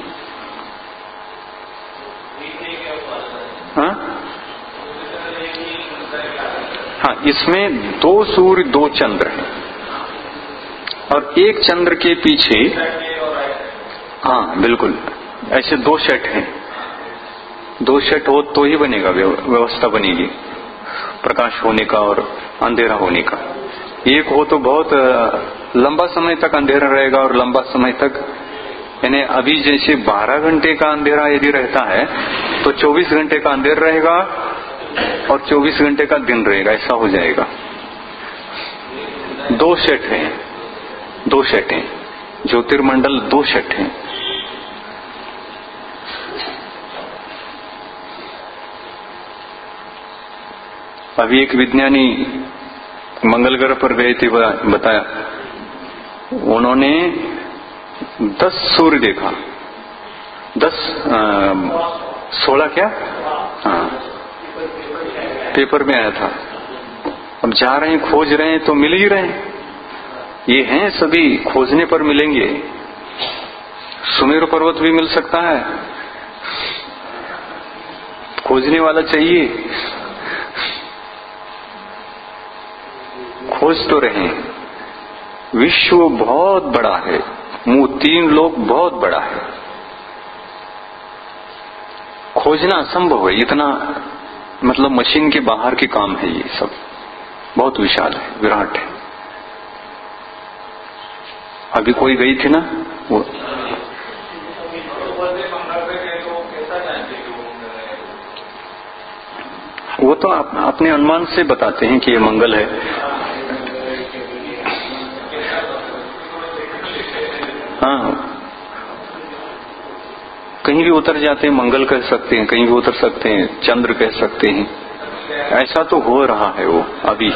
हाँ, इसमें 2 सूर्य 2 चंद्र हैं, और एक चंद्र के पीछे, हाँ बिल्कुल ऐसे 2 सेट हैं। 2 सेट हो तो ही बनेगा, व्यवस्था बनेगी प्रकाश होने का और अंधेरा होने का। एक हो तो बहुत लंबा समय तक अंधेरा रहेगा, और लंबा समय तक, यानी अभी जैसे 12 घंटे का अंधेरा यदि रहता है तो 24 घंटे का अंधेरा रहेगा और 24 घंटे का दिन रहेगा, ऐसा हो जाएगा। 2 सेट हैं, 2 सेट हैं, ज्योतिर्मंडल 2 सेट हैं। अभी एक विज्ञानी मंगल ग्रह पर गए थे, बताया उन्होंने 10 सूर्य देखा, 16 क्या, हाँ पेपर में आया था। अब जा रहे हैं, खोज रहे हैं तो मिल ही रहे हैं, ये हैं सभी खोजने पर मिलेंगे। सुमेरु पर्वत भी मिल सकता है, खोजने वाला चाहिए, खोज तो रहे। विश्व बहुत बड़ा है, 3 लोक बहुत बड़ा है, खोजना असंभव है, इतना मतलब मशीन के बाहर के काम है, ये सब बहुत विशाल है, विराट है। अभी कोई गई थी ना वो तो अपने अनुमान से बताते हैं कि ये मंगल है। हाँ, कहीं भी उतर जाते हैं, मंगल कह सकते हैं, कहीं भी उतर सकते हैं, चंद्र कह सकते हैं, ऐसा तो हो रहा है। वो अभी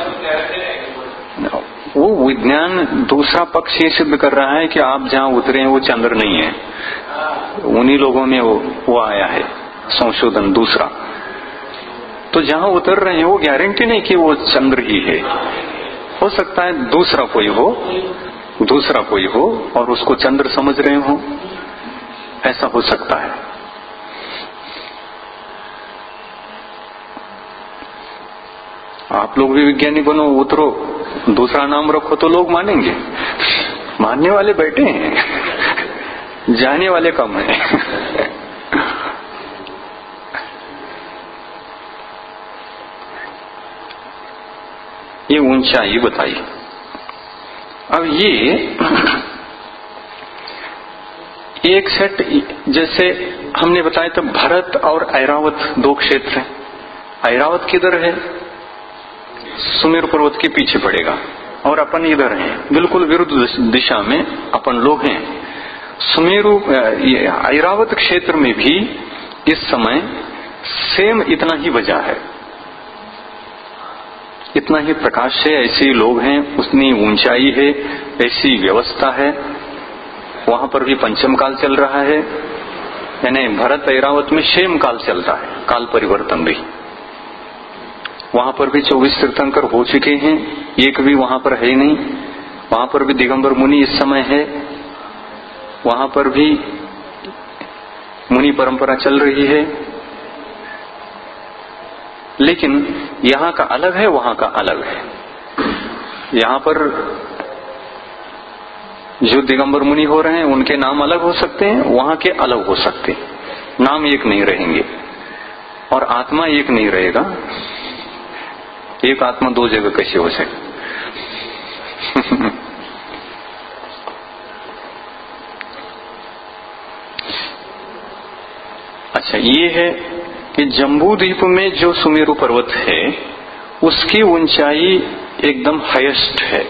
वो विज्ञान दूसरा पक्ष ये सिद्ध कर रहा है कि आप जहां उतरे हैं वो चंद्र नहीं है, उन्हीं लोगों में वो आया है संशोधन दूसरा। तो जहां उतर रहे हैं वो गारंटी नहीं कि वो चंद्र ही है, हो सकता है दूसरा कोई हो और उसको चंद्र समझ रहे हो, ऐसा हो सकता है। आप लोग भी विज्ञानी बनो, उतरो, दूसरा नाम रखो तो लोग मानेंगे। मानने वाले बैठे हैं, जाने वाले कम हैं। ये ऊंचाई बताई। अब ये एक सेट, जैसे हमने बताया तो भरत और ऐरावत दो क्षेत्र हैं। ऐरावत किधर है? सुमेरु पर्वत के पीछे पड़ेगा, और अपन इधर हैं, बिल्कुल विरुद्ध दिशा में अपन लोग हैं। सुमेरु ऐरावत क्षेत्र में भी इस समय सेम इतना ही बजा है, इतना ही प्रकाश है, ऐसे ही लोग हैं, उतनी ऊंचाई है, ऐसी व्यवस्था है। वहां पर भी पंचम काल चल रहा है, यानी भरत ऐरावत में शेम काल चलता है, काल परिवर्तन भी। वहां पर भी 24 तीर्थंकर हो चुके हैं, एक भी वहां पर है नहीं। वहां पर भी दिगंबर मुनि इस समय है, वहां पर भी मुनि परंपरा चल रही है। लेकिन यहां का अलग है, वहां का अलग है। यहां पर जो दिगंबर मुनि हो रहे हैं उनके नाम अलग हो सकते हैं, वहां के अलग हो सकते हैं, नाम एक नहीं रहेंगे, और आत्मा एक नहीं रहेगा। एक आत्मा दो जगह कैसे हो सके? अच्छा, ये है कि जम्बू द्वीप में जो सुमेरु पर्वत है उसकी ऊंचाई एकदम हाईएस्ट है।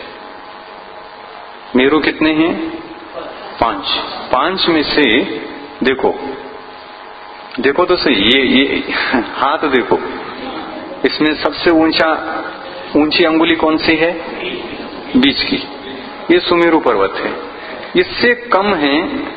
मेरु कितने हैं? 5। 5 में से देखो तो सही, ये हाथ देखो, इसमें सबसे ऊंची अंगुली कौन सी है? बीच की। ये सुमेरु पर्वत है। इससे कम है,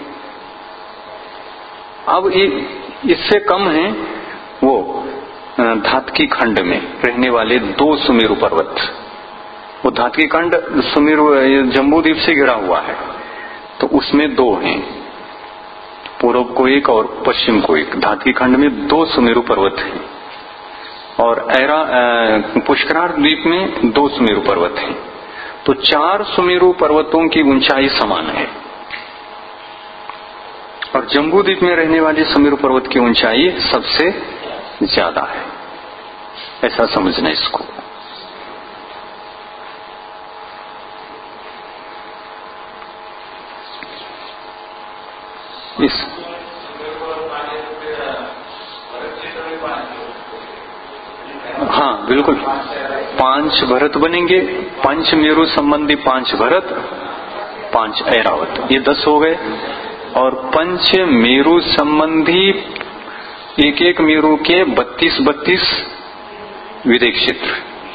अब इससे कम है वो धातकी खंड में रहने वाले 2 सुमेरु पर्वत। वो धातकी खंड सुमेरु जम्बू द्वीप से घिरा हुआ है, तो उसमें 2 हैं, पूर्व को एक और पश्चिम को एक। धातकी खंड में 2 सुमेरु पर्वत हैं, और पुष्करार द्वीप में 2 सुमेरु पर्वत हैं। तो 4 सुमेरु पर्वतों की ऊंचाई समान है, और जम्बू द्वीप में रहने वाली सुमेरु पर्वत की ऊंचाई सबसे ज्यादा है। ऐसा समझना इसको। हाँ बिल्कुल, 5 भरत बनेंगे, पंच मेरु संबंधी 5 भरत, 5 ऐरावत, ये 10 हो गए। और पंच मेरु संबंधी एक मेरु के 32 विदेश क्षेत्र,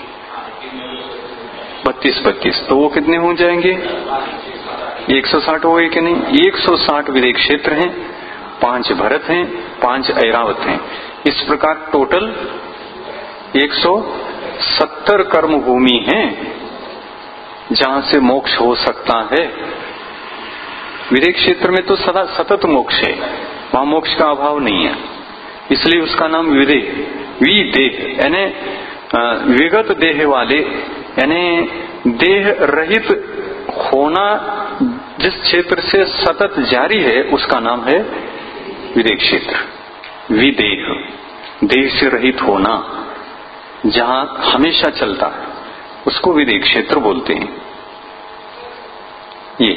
32, तो वो कितने हो जाएंगे? 160 हो गए कि नहीं? 160 विदेश क्षेत्र हैं, 5 भरत हैं, 5 ऐरावत हैं। इस प्रकार टोटल 170 कर्म भूमि है जहां से मोक्ष हो सकता है। विदेश क्षेत्र में तो सदा सतत मोक्ष है, वहां मोक्ष का अभाव नहीं है, इसलिए उसका नाम विदेह, विदेह यानी विगत देह वाले, यानी देह रहित होना जिस क्षेत्र से सतत जारी है उसका नाम है विदेह क्षेत्र। विदेह, देह से रहित होना, जहां हमेशा चलता है, उसको विदेह क्षेत्र बोलते हैं। ये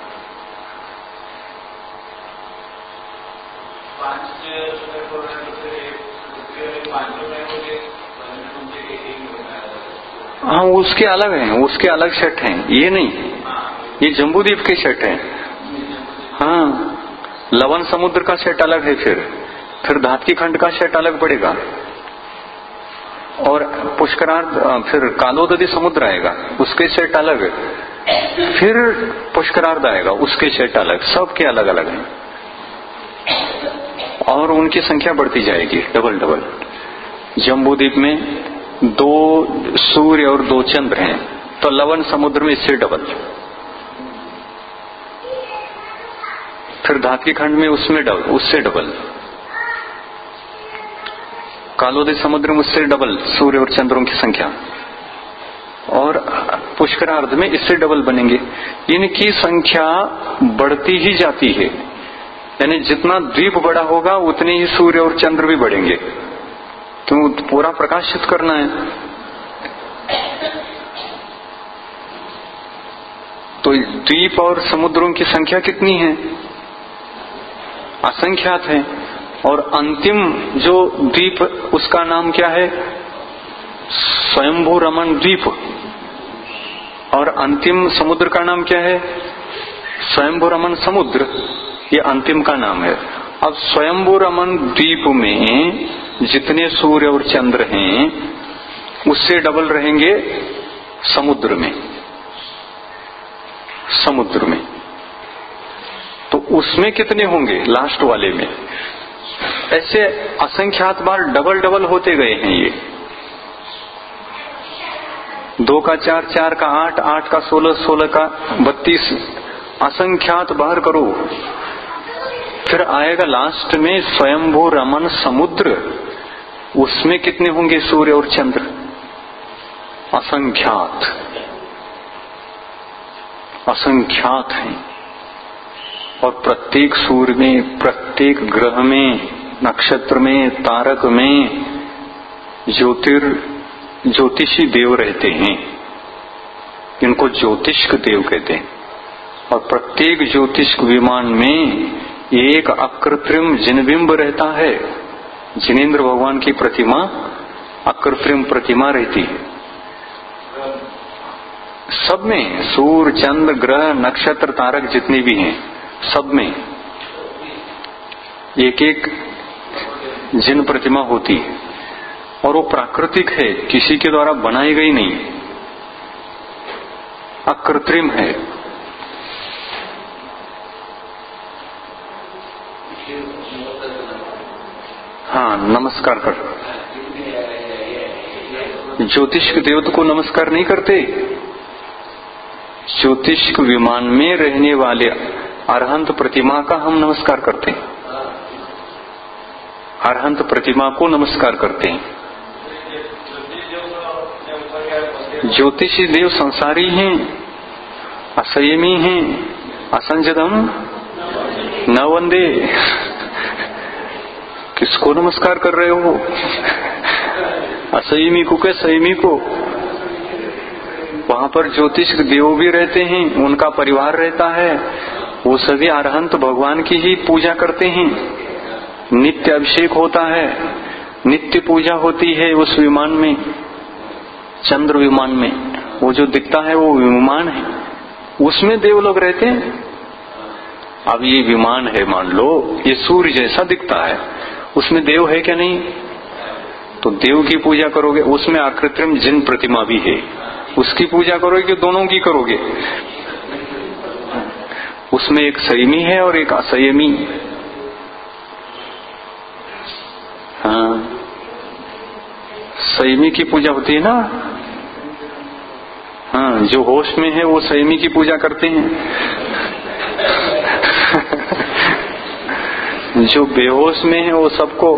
हाँ, उसके अलग हैं, उसके अलग सेट हैं, ये नहीं, ये जम्बू द्वीप के सेट हैं। हाँ, लवण समुद्र का सेट अलग है, फिर धातकी खंड का सेट अलग पड़ेगा, और पुष्करार्ध, फिर कालोदधी समुद्र आएगा, उसके सेट अलग है, फिर पुष्करार्ध आएगा, उसके सेट अलग, सबके अलग अलग हैं, और उनकी संख्या बढ़ती जाएगी डबल। जम्बू द्वीप में 2 सूर्य और 2 चंद्र हैं, तो लवण समुद्र में इससे डबल, फिर धातकी खंड में उसमें डबल, उससे डबल, कालोदय समुद्र में उससे डबल सूर्य और चंद्रों की संख्या, और पुष्करार्ध में इससे डबल बनेंगे। इनकी संख्या बढ़ती ही जाती है, यानी जितना द्वीप बड़ा होगा उतने ही सूर्य और चंद्र भी बढ़ेंगे, क्यों? पूरा प्रकाशित करना है। द्वीप और समुद्रों की संख्या कितनी है? असंख्यात है। और अंतिम जो द्वीप उसका नाम क्या है? स्वयंभू रमन द्वीप। और अंतिम समुद्र का नाम क्या है? स्वयंभू रमन समुद्र। ये अंतिम का नाम है। अब स्वयंभू रमन द्वीप में जितने सूर्य और चंद्र हैं उससे डबल रहेंगे समुद्र में। समुद्र में तो उसमें कितने होंगे? लास्ट वाले में। ऐसे असंख्यात बार डबल डबल होते गए हैं ये। 2 का 4, 4 का 8, 8 का 16, 16 का 32, असंख्यात बार करो। फिर आएगा लास्ट में स्वयंभू रमन समुद्र, उसमें कितने होंगे सूर्य और चंद्र? असंख्यात। असंख्यात हैं। और प्रत्येक सूर्य में, प्रत्येक ग्रह में, नक्षत्र में, तारक में ज्योतिषी देव रहते हैं। इनको ज्योतिष्क देव कहते हैं। और प्रत्येक ज्योतिष्क विमान में एक अकृत्रिम जिनबिंब रहता है। जिनेंद्र भगवान की प्रतिमा अकृत्रिम प्रतिमा रहती है। सब में सूर्य, चंद्र, ग्रह, नक्षत्र, तारक जितने भी हैं सब में एक एक जिन प्रतिमा होती है। और वो प्राकृतिक है, किसी के द्वारा बनाई गई नहीं, अकृत्रिम है। हाँ, नमस्कार कर। ज्योतिष के देवता को नमस्कार नहीं करते। ज्योतिष विमान में रहने वाले अरहंत प्रतिमा का हम नमस्कार करते हैं। अरहंत प्रतिमा को नमस्कार करते हैं। ज्योतिषी देव संसारी हैं, असंयमी हैं, असंजदम न वंदे। किसको नमस्कार कर रहे हो? असंयमी को क्या संयमी को? वहां पर ज्योतिष देव भी रहते हैं, उनका परिवार रहता है। वो सभी अरहंत भगवान की ही पूजा करते हैं। नित्य अभिषेक होता है, नित्य पूजा होती है उस विमान में, चंद्र विमान में। वो जो दिखता है वो विमान है, उसमें देव लोग रहते हैं। अब ये विमान है, मान लो ये सूर्य जैसा दिखता है, उसमें देव है क्या? नहीं। तो देव की पूजा करोगे, उसमें अकृत्रिम जिन प्रतिमा भी है, उसकी पूजा करोगे कि दोनों की करोगे? उसमें एक संयमी है और एक असंयमी। हाँ, संयमी की पूजा होती है ना। हाँ, जो होश में है वो संयमी की पूजा करते हैं। जो बेहोश में है वो सबको,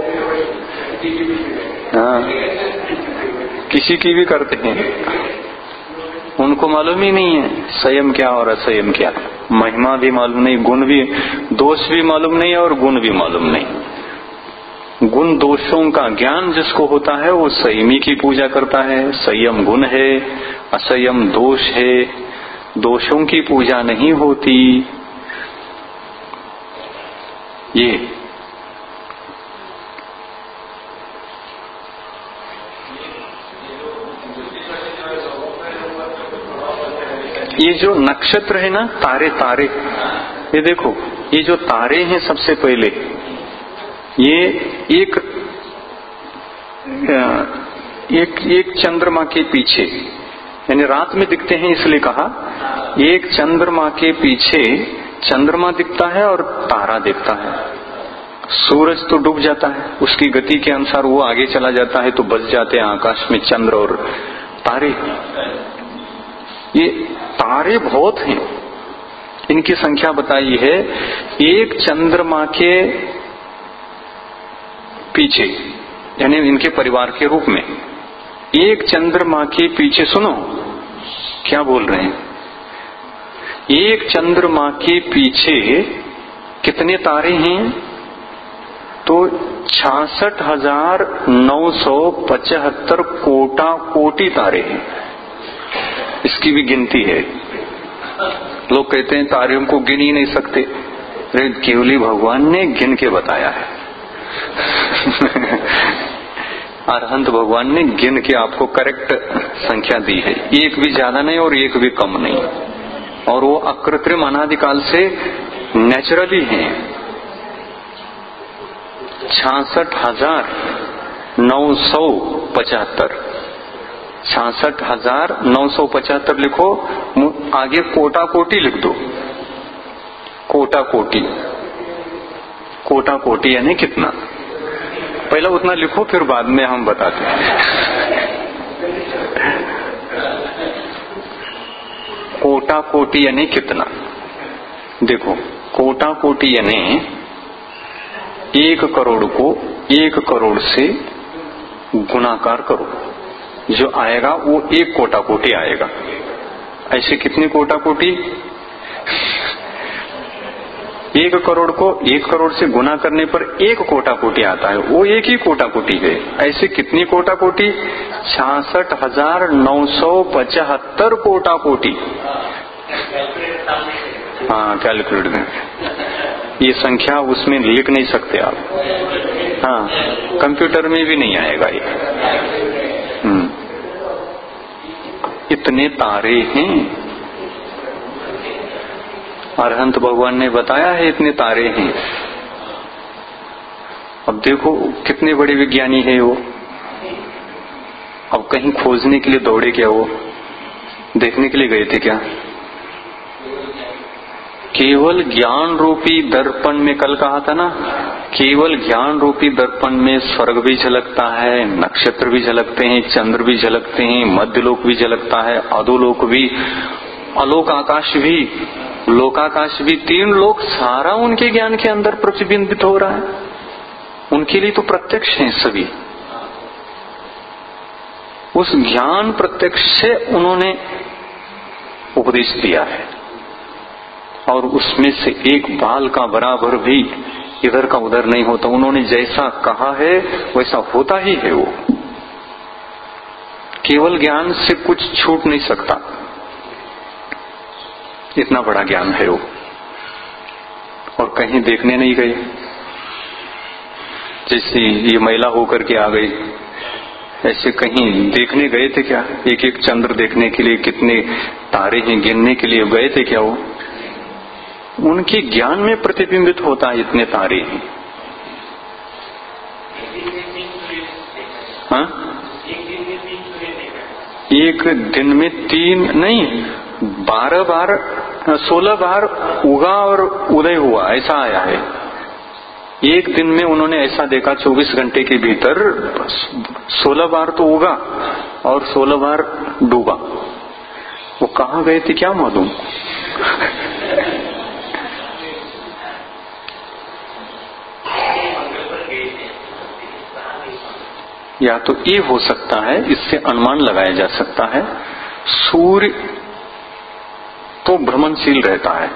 हाँ, किसी की भी करते हैं। उनको मालूम ही नहीं है संयम क्या और असंयम क्या। महिमा भी मालूम नहीं, गुण भी, दोष भी मालूम नहीं और गुण भी मालूम नहीं। गुण दोषों का ज्ञान जिसको होता है वो संयमी की पूजा करता है। संयम गुण है, असंयम दोष है। दोषों की पूजा नहीं होती। ये जो नक्षत्र है ना, तारे तारे, ये देखो, ये जो तारे हैं सबसे पहले ये एक चंद्रमा के पीछे, यानी रात में दिखते हैं इसलिए कहा, एक चंद्रमा के पीछे चंद्रमा दिखता है और तारा दिखता है। सूरज तो डूब जाता है, उसकी गति के अनुसार वो आगे चला जाता है, तो बच जाते हैं आकाश में चंद्र और तारे। ये तारे बहुत हैं, इनकी संख्या बताई है। एक चंद्रमा के पीछे, यानी इनके परिवार के रूप में, एक चंद्रमा के पीछे, सुनो क्या बोल रहे हैं, एक चंद्रमा के पीछे कितने तारे हैं? तो 66,975 कोटि तारे हैं। इसकी भी गिनती है। लोग कहते हैं तारों को गिन ही नहीं सकते। अरे केवली भगवान ने गिन के बताया है। अरहंत भगवान ने गिन के आपको करेक्ट संख्या दी है, एक भी ज्यादा नहीं और एक भी कम नहीं, और वो अकृत्रिम अनादिकाल से नेचुरली हैं। 66,975 66,975 लिखो, आगे कोटा कोटि लिख दो। कोटा कोटि, कोटा कोटि यानी कितना, पहले उतना लिखो फिर बाद में हम बताते हैं। कोटा कोटि यानी कितना, देखो कोटा कोटि यानी 1 करोड़ को 1 करोड़ से गुणाकार करो, जो आएगा वो 1 कोटा कोटि आएगा। ऐसे कितनी कोटा कोटि, 1 करोड़ को 1 करोड़ से गुना करने पर 1 कोटा कोटि आता है, वो एक ही कोटा कोटि है। ऐसे कितनी कोटा कोटि, 66,975 कोटा कोटि। हाँ कैलकुलेट में ये संख्या उसमें लिख नहीं सकते आप, हाँ कंप्यूटर में भी नहीं आएगा ये। इतने तारे हैं, अरहंत भगवान ने बताया है इतने तारे हैं। अब देखो कितने बड़े विज्ञानी है वो, अब कहीं खोजने के लिए दौड़े क्या, वो देखने के लिए गए थे क्या? केवल ज्ञान रूपी दर्पण में, कल कहा था ना, केवल ज्ञान रूपी दर्पण में स्वर्ग भी झलकता है, नक्षत्र भी झलकते हैं, चंद्र भी झलकते हैं, मध्यलोक भी झलकता है, अधोलोक भी, अलोक आकाश भी, लोकाकाश भी, 3 लोक सारा उनके ज्ञान के अंदर प्रतिबिंबित हो रहा है। उनके लिए तो प्रत्यक्ष है सभी। उस ज्ञान प्रत्यक्ष से उन्होंने उपदेश दिया है, और उसमें से एक बाल का बराबर भी इधर का उधर नहीं होता। उन्होंने जैसा कहा है वैसा होता ही है। वो केवल ज्ञान से कुछ छूट नहीं सकता, इतना बड़ा ज्ञान है वो। और कहीं देखने नहीं गए, जैसे ये महिला होकर के आ गई, ऐसे कहीं देखने गए थे क्या? एक एक चंद्र देखने के लिए कितने तारे हैं गिनने के लिए गए थे क्या? वो उनके ज्ञान में प्रतिबिंबित होता है, इतने तारे हैं। हाँ? एक दिन में 3 नहीं, 12 बार 16 बार उगा और उदय हुआ, ऐसा आया है। एक दिन में उन्होंने ऐसा देखा 24 घंटे के भीतर 16 बार तो उगा और 16 बार डूबा। वो कहाँ गए थे क्या मालूम। या तो ये हो सकता है, इससे अनुमान लगाया जा सकता है, सूर्य तो भ्रमणशील रहता है,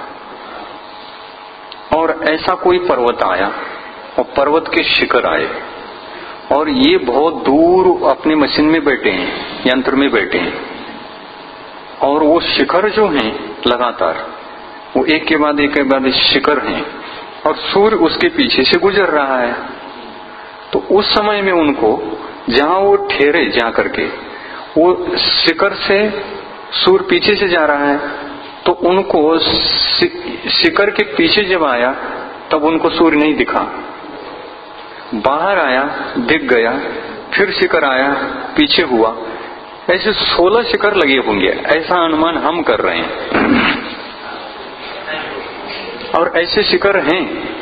और ऐसा कोई पर्वत आया और पर्वत के शिखर आए, और ये बहुत दूर अपनी मशीन में बैठे हैं, यंत्र में बैठे हैं, और वो शिखर जो हैं लगातार वो एक के बाद शिखर हैं, और सूर्य उसके पीछे से गुजर रहा है। तो उस समय में उनको जहां वो ठहरे जा करके, वो शिखर से सूर्य पीछे से जा रहा है, तो उनको शिखर के पीछे जब आया तब उनको सूर्य नहीं दिखा। बाहर आया दिख गया, फिर शिखर आया पीछे हुआ, ऐसे 16 शिखर लगे होंगे, ऐसा अनुमान हम कर रहे हैं। और ऐसे शिखर हैं,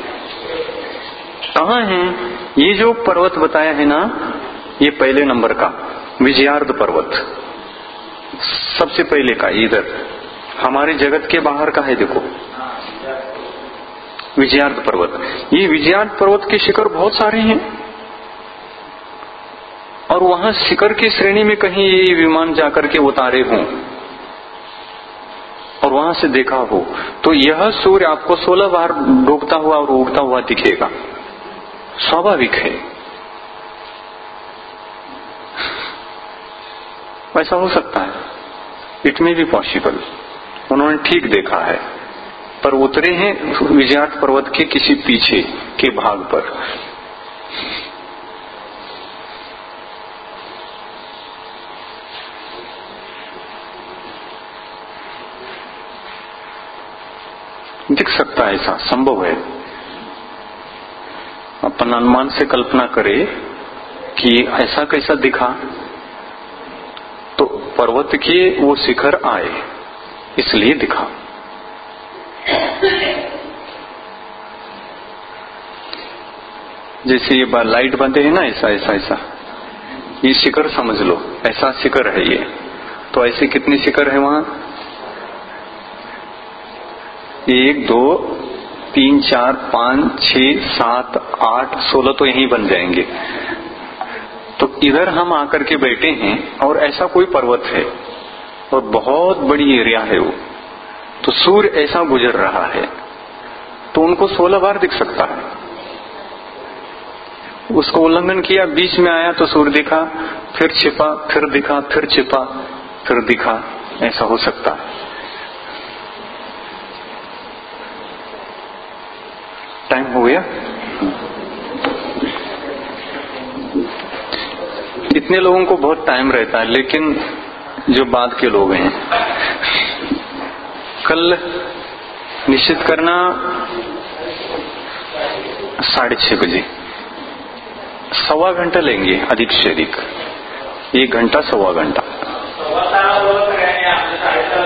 कहाँ हैं? ये जो पर्वत बताया है ना, ये पहले नंबर का विजयार्ध पर्वत, सबसे पहले का, इधर हमारे जगत के बाहर का है। देखो विजयार्ध पर्वत, ये विजयार्ध पर्वत के शिखर बहुत सारे हैं, और वहां शिखर की श्रेणी में कहीं ये विमान जाकर के उतारे हों और वहां से देखा हो, तो यह सूर्य आपको 16 बार डूबता हुआ और उगता हुआ दिखेगा, स्वाभाविक है। वैसा हो सकता है, इट मे बी पॉसिबल। उन्होंने ठीक देखा है, पर उतरे हैं विजयार्थ पर्वत के किसी पीछे के भाग पर। दिख सकता है, ऐसा संभव है। अपन अनुमान से कल्पना करें कि ऐसा कैसा दिखा, तो पर्वत के वो शिखर आए इसलिए दिखा। जैसे ये लाइट बंधे है ना, ऐसा ऐसा ऐसा, ये शिखर समझ लो, ऐसा शिखर है ये। तो ऐसे कितनी शिखर है वहां? 1 2 3 4 5 6 7 8 16 तो यहीं बन जाएंगे। तो इधर हम आकर के बैठे हैं और ऐसा कोई पर्वत है और बहुत बड़ी एरिया है वो, तो सूर्य ऐसा गुजर रहा है, तो उनको 16 बार दिख सकता है। उसको उल्लंघन किया, बीच में आया तो सूर्य दिखा, फिर छिपा, फिर दिखा, फिर छिपा, फिर दिखा, ऐसा हो सकता है। टाइम हो गया। इतने लोगों को बहुत टाइम रहता है, लेकिन जो बाद के लोग हैं, कल निश्चित करना 6:30 बजे, 1.25 घंटा लेंगे, अधिक से अधिक 1 घंटा 1.25 घंटा।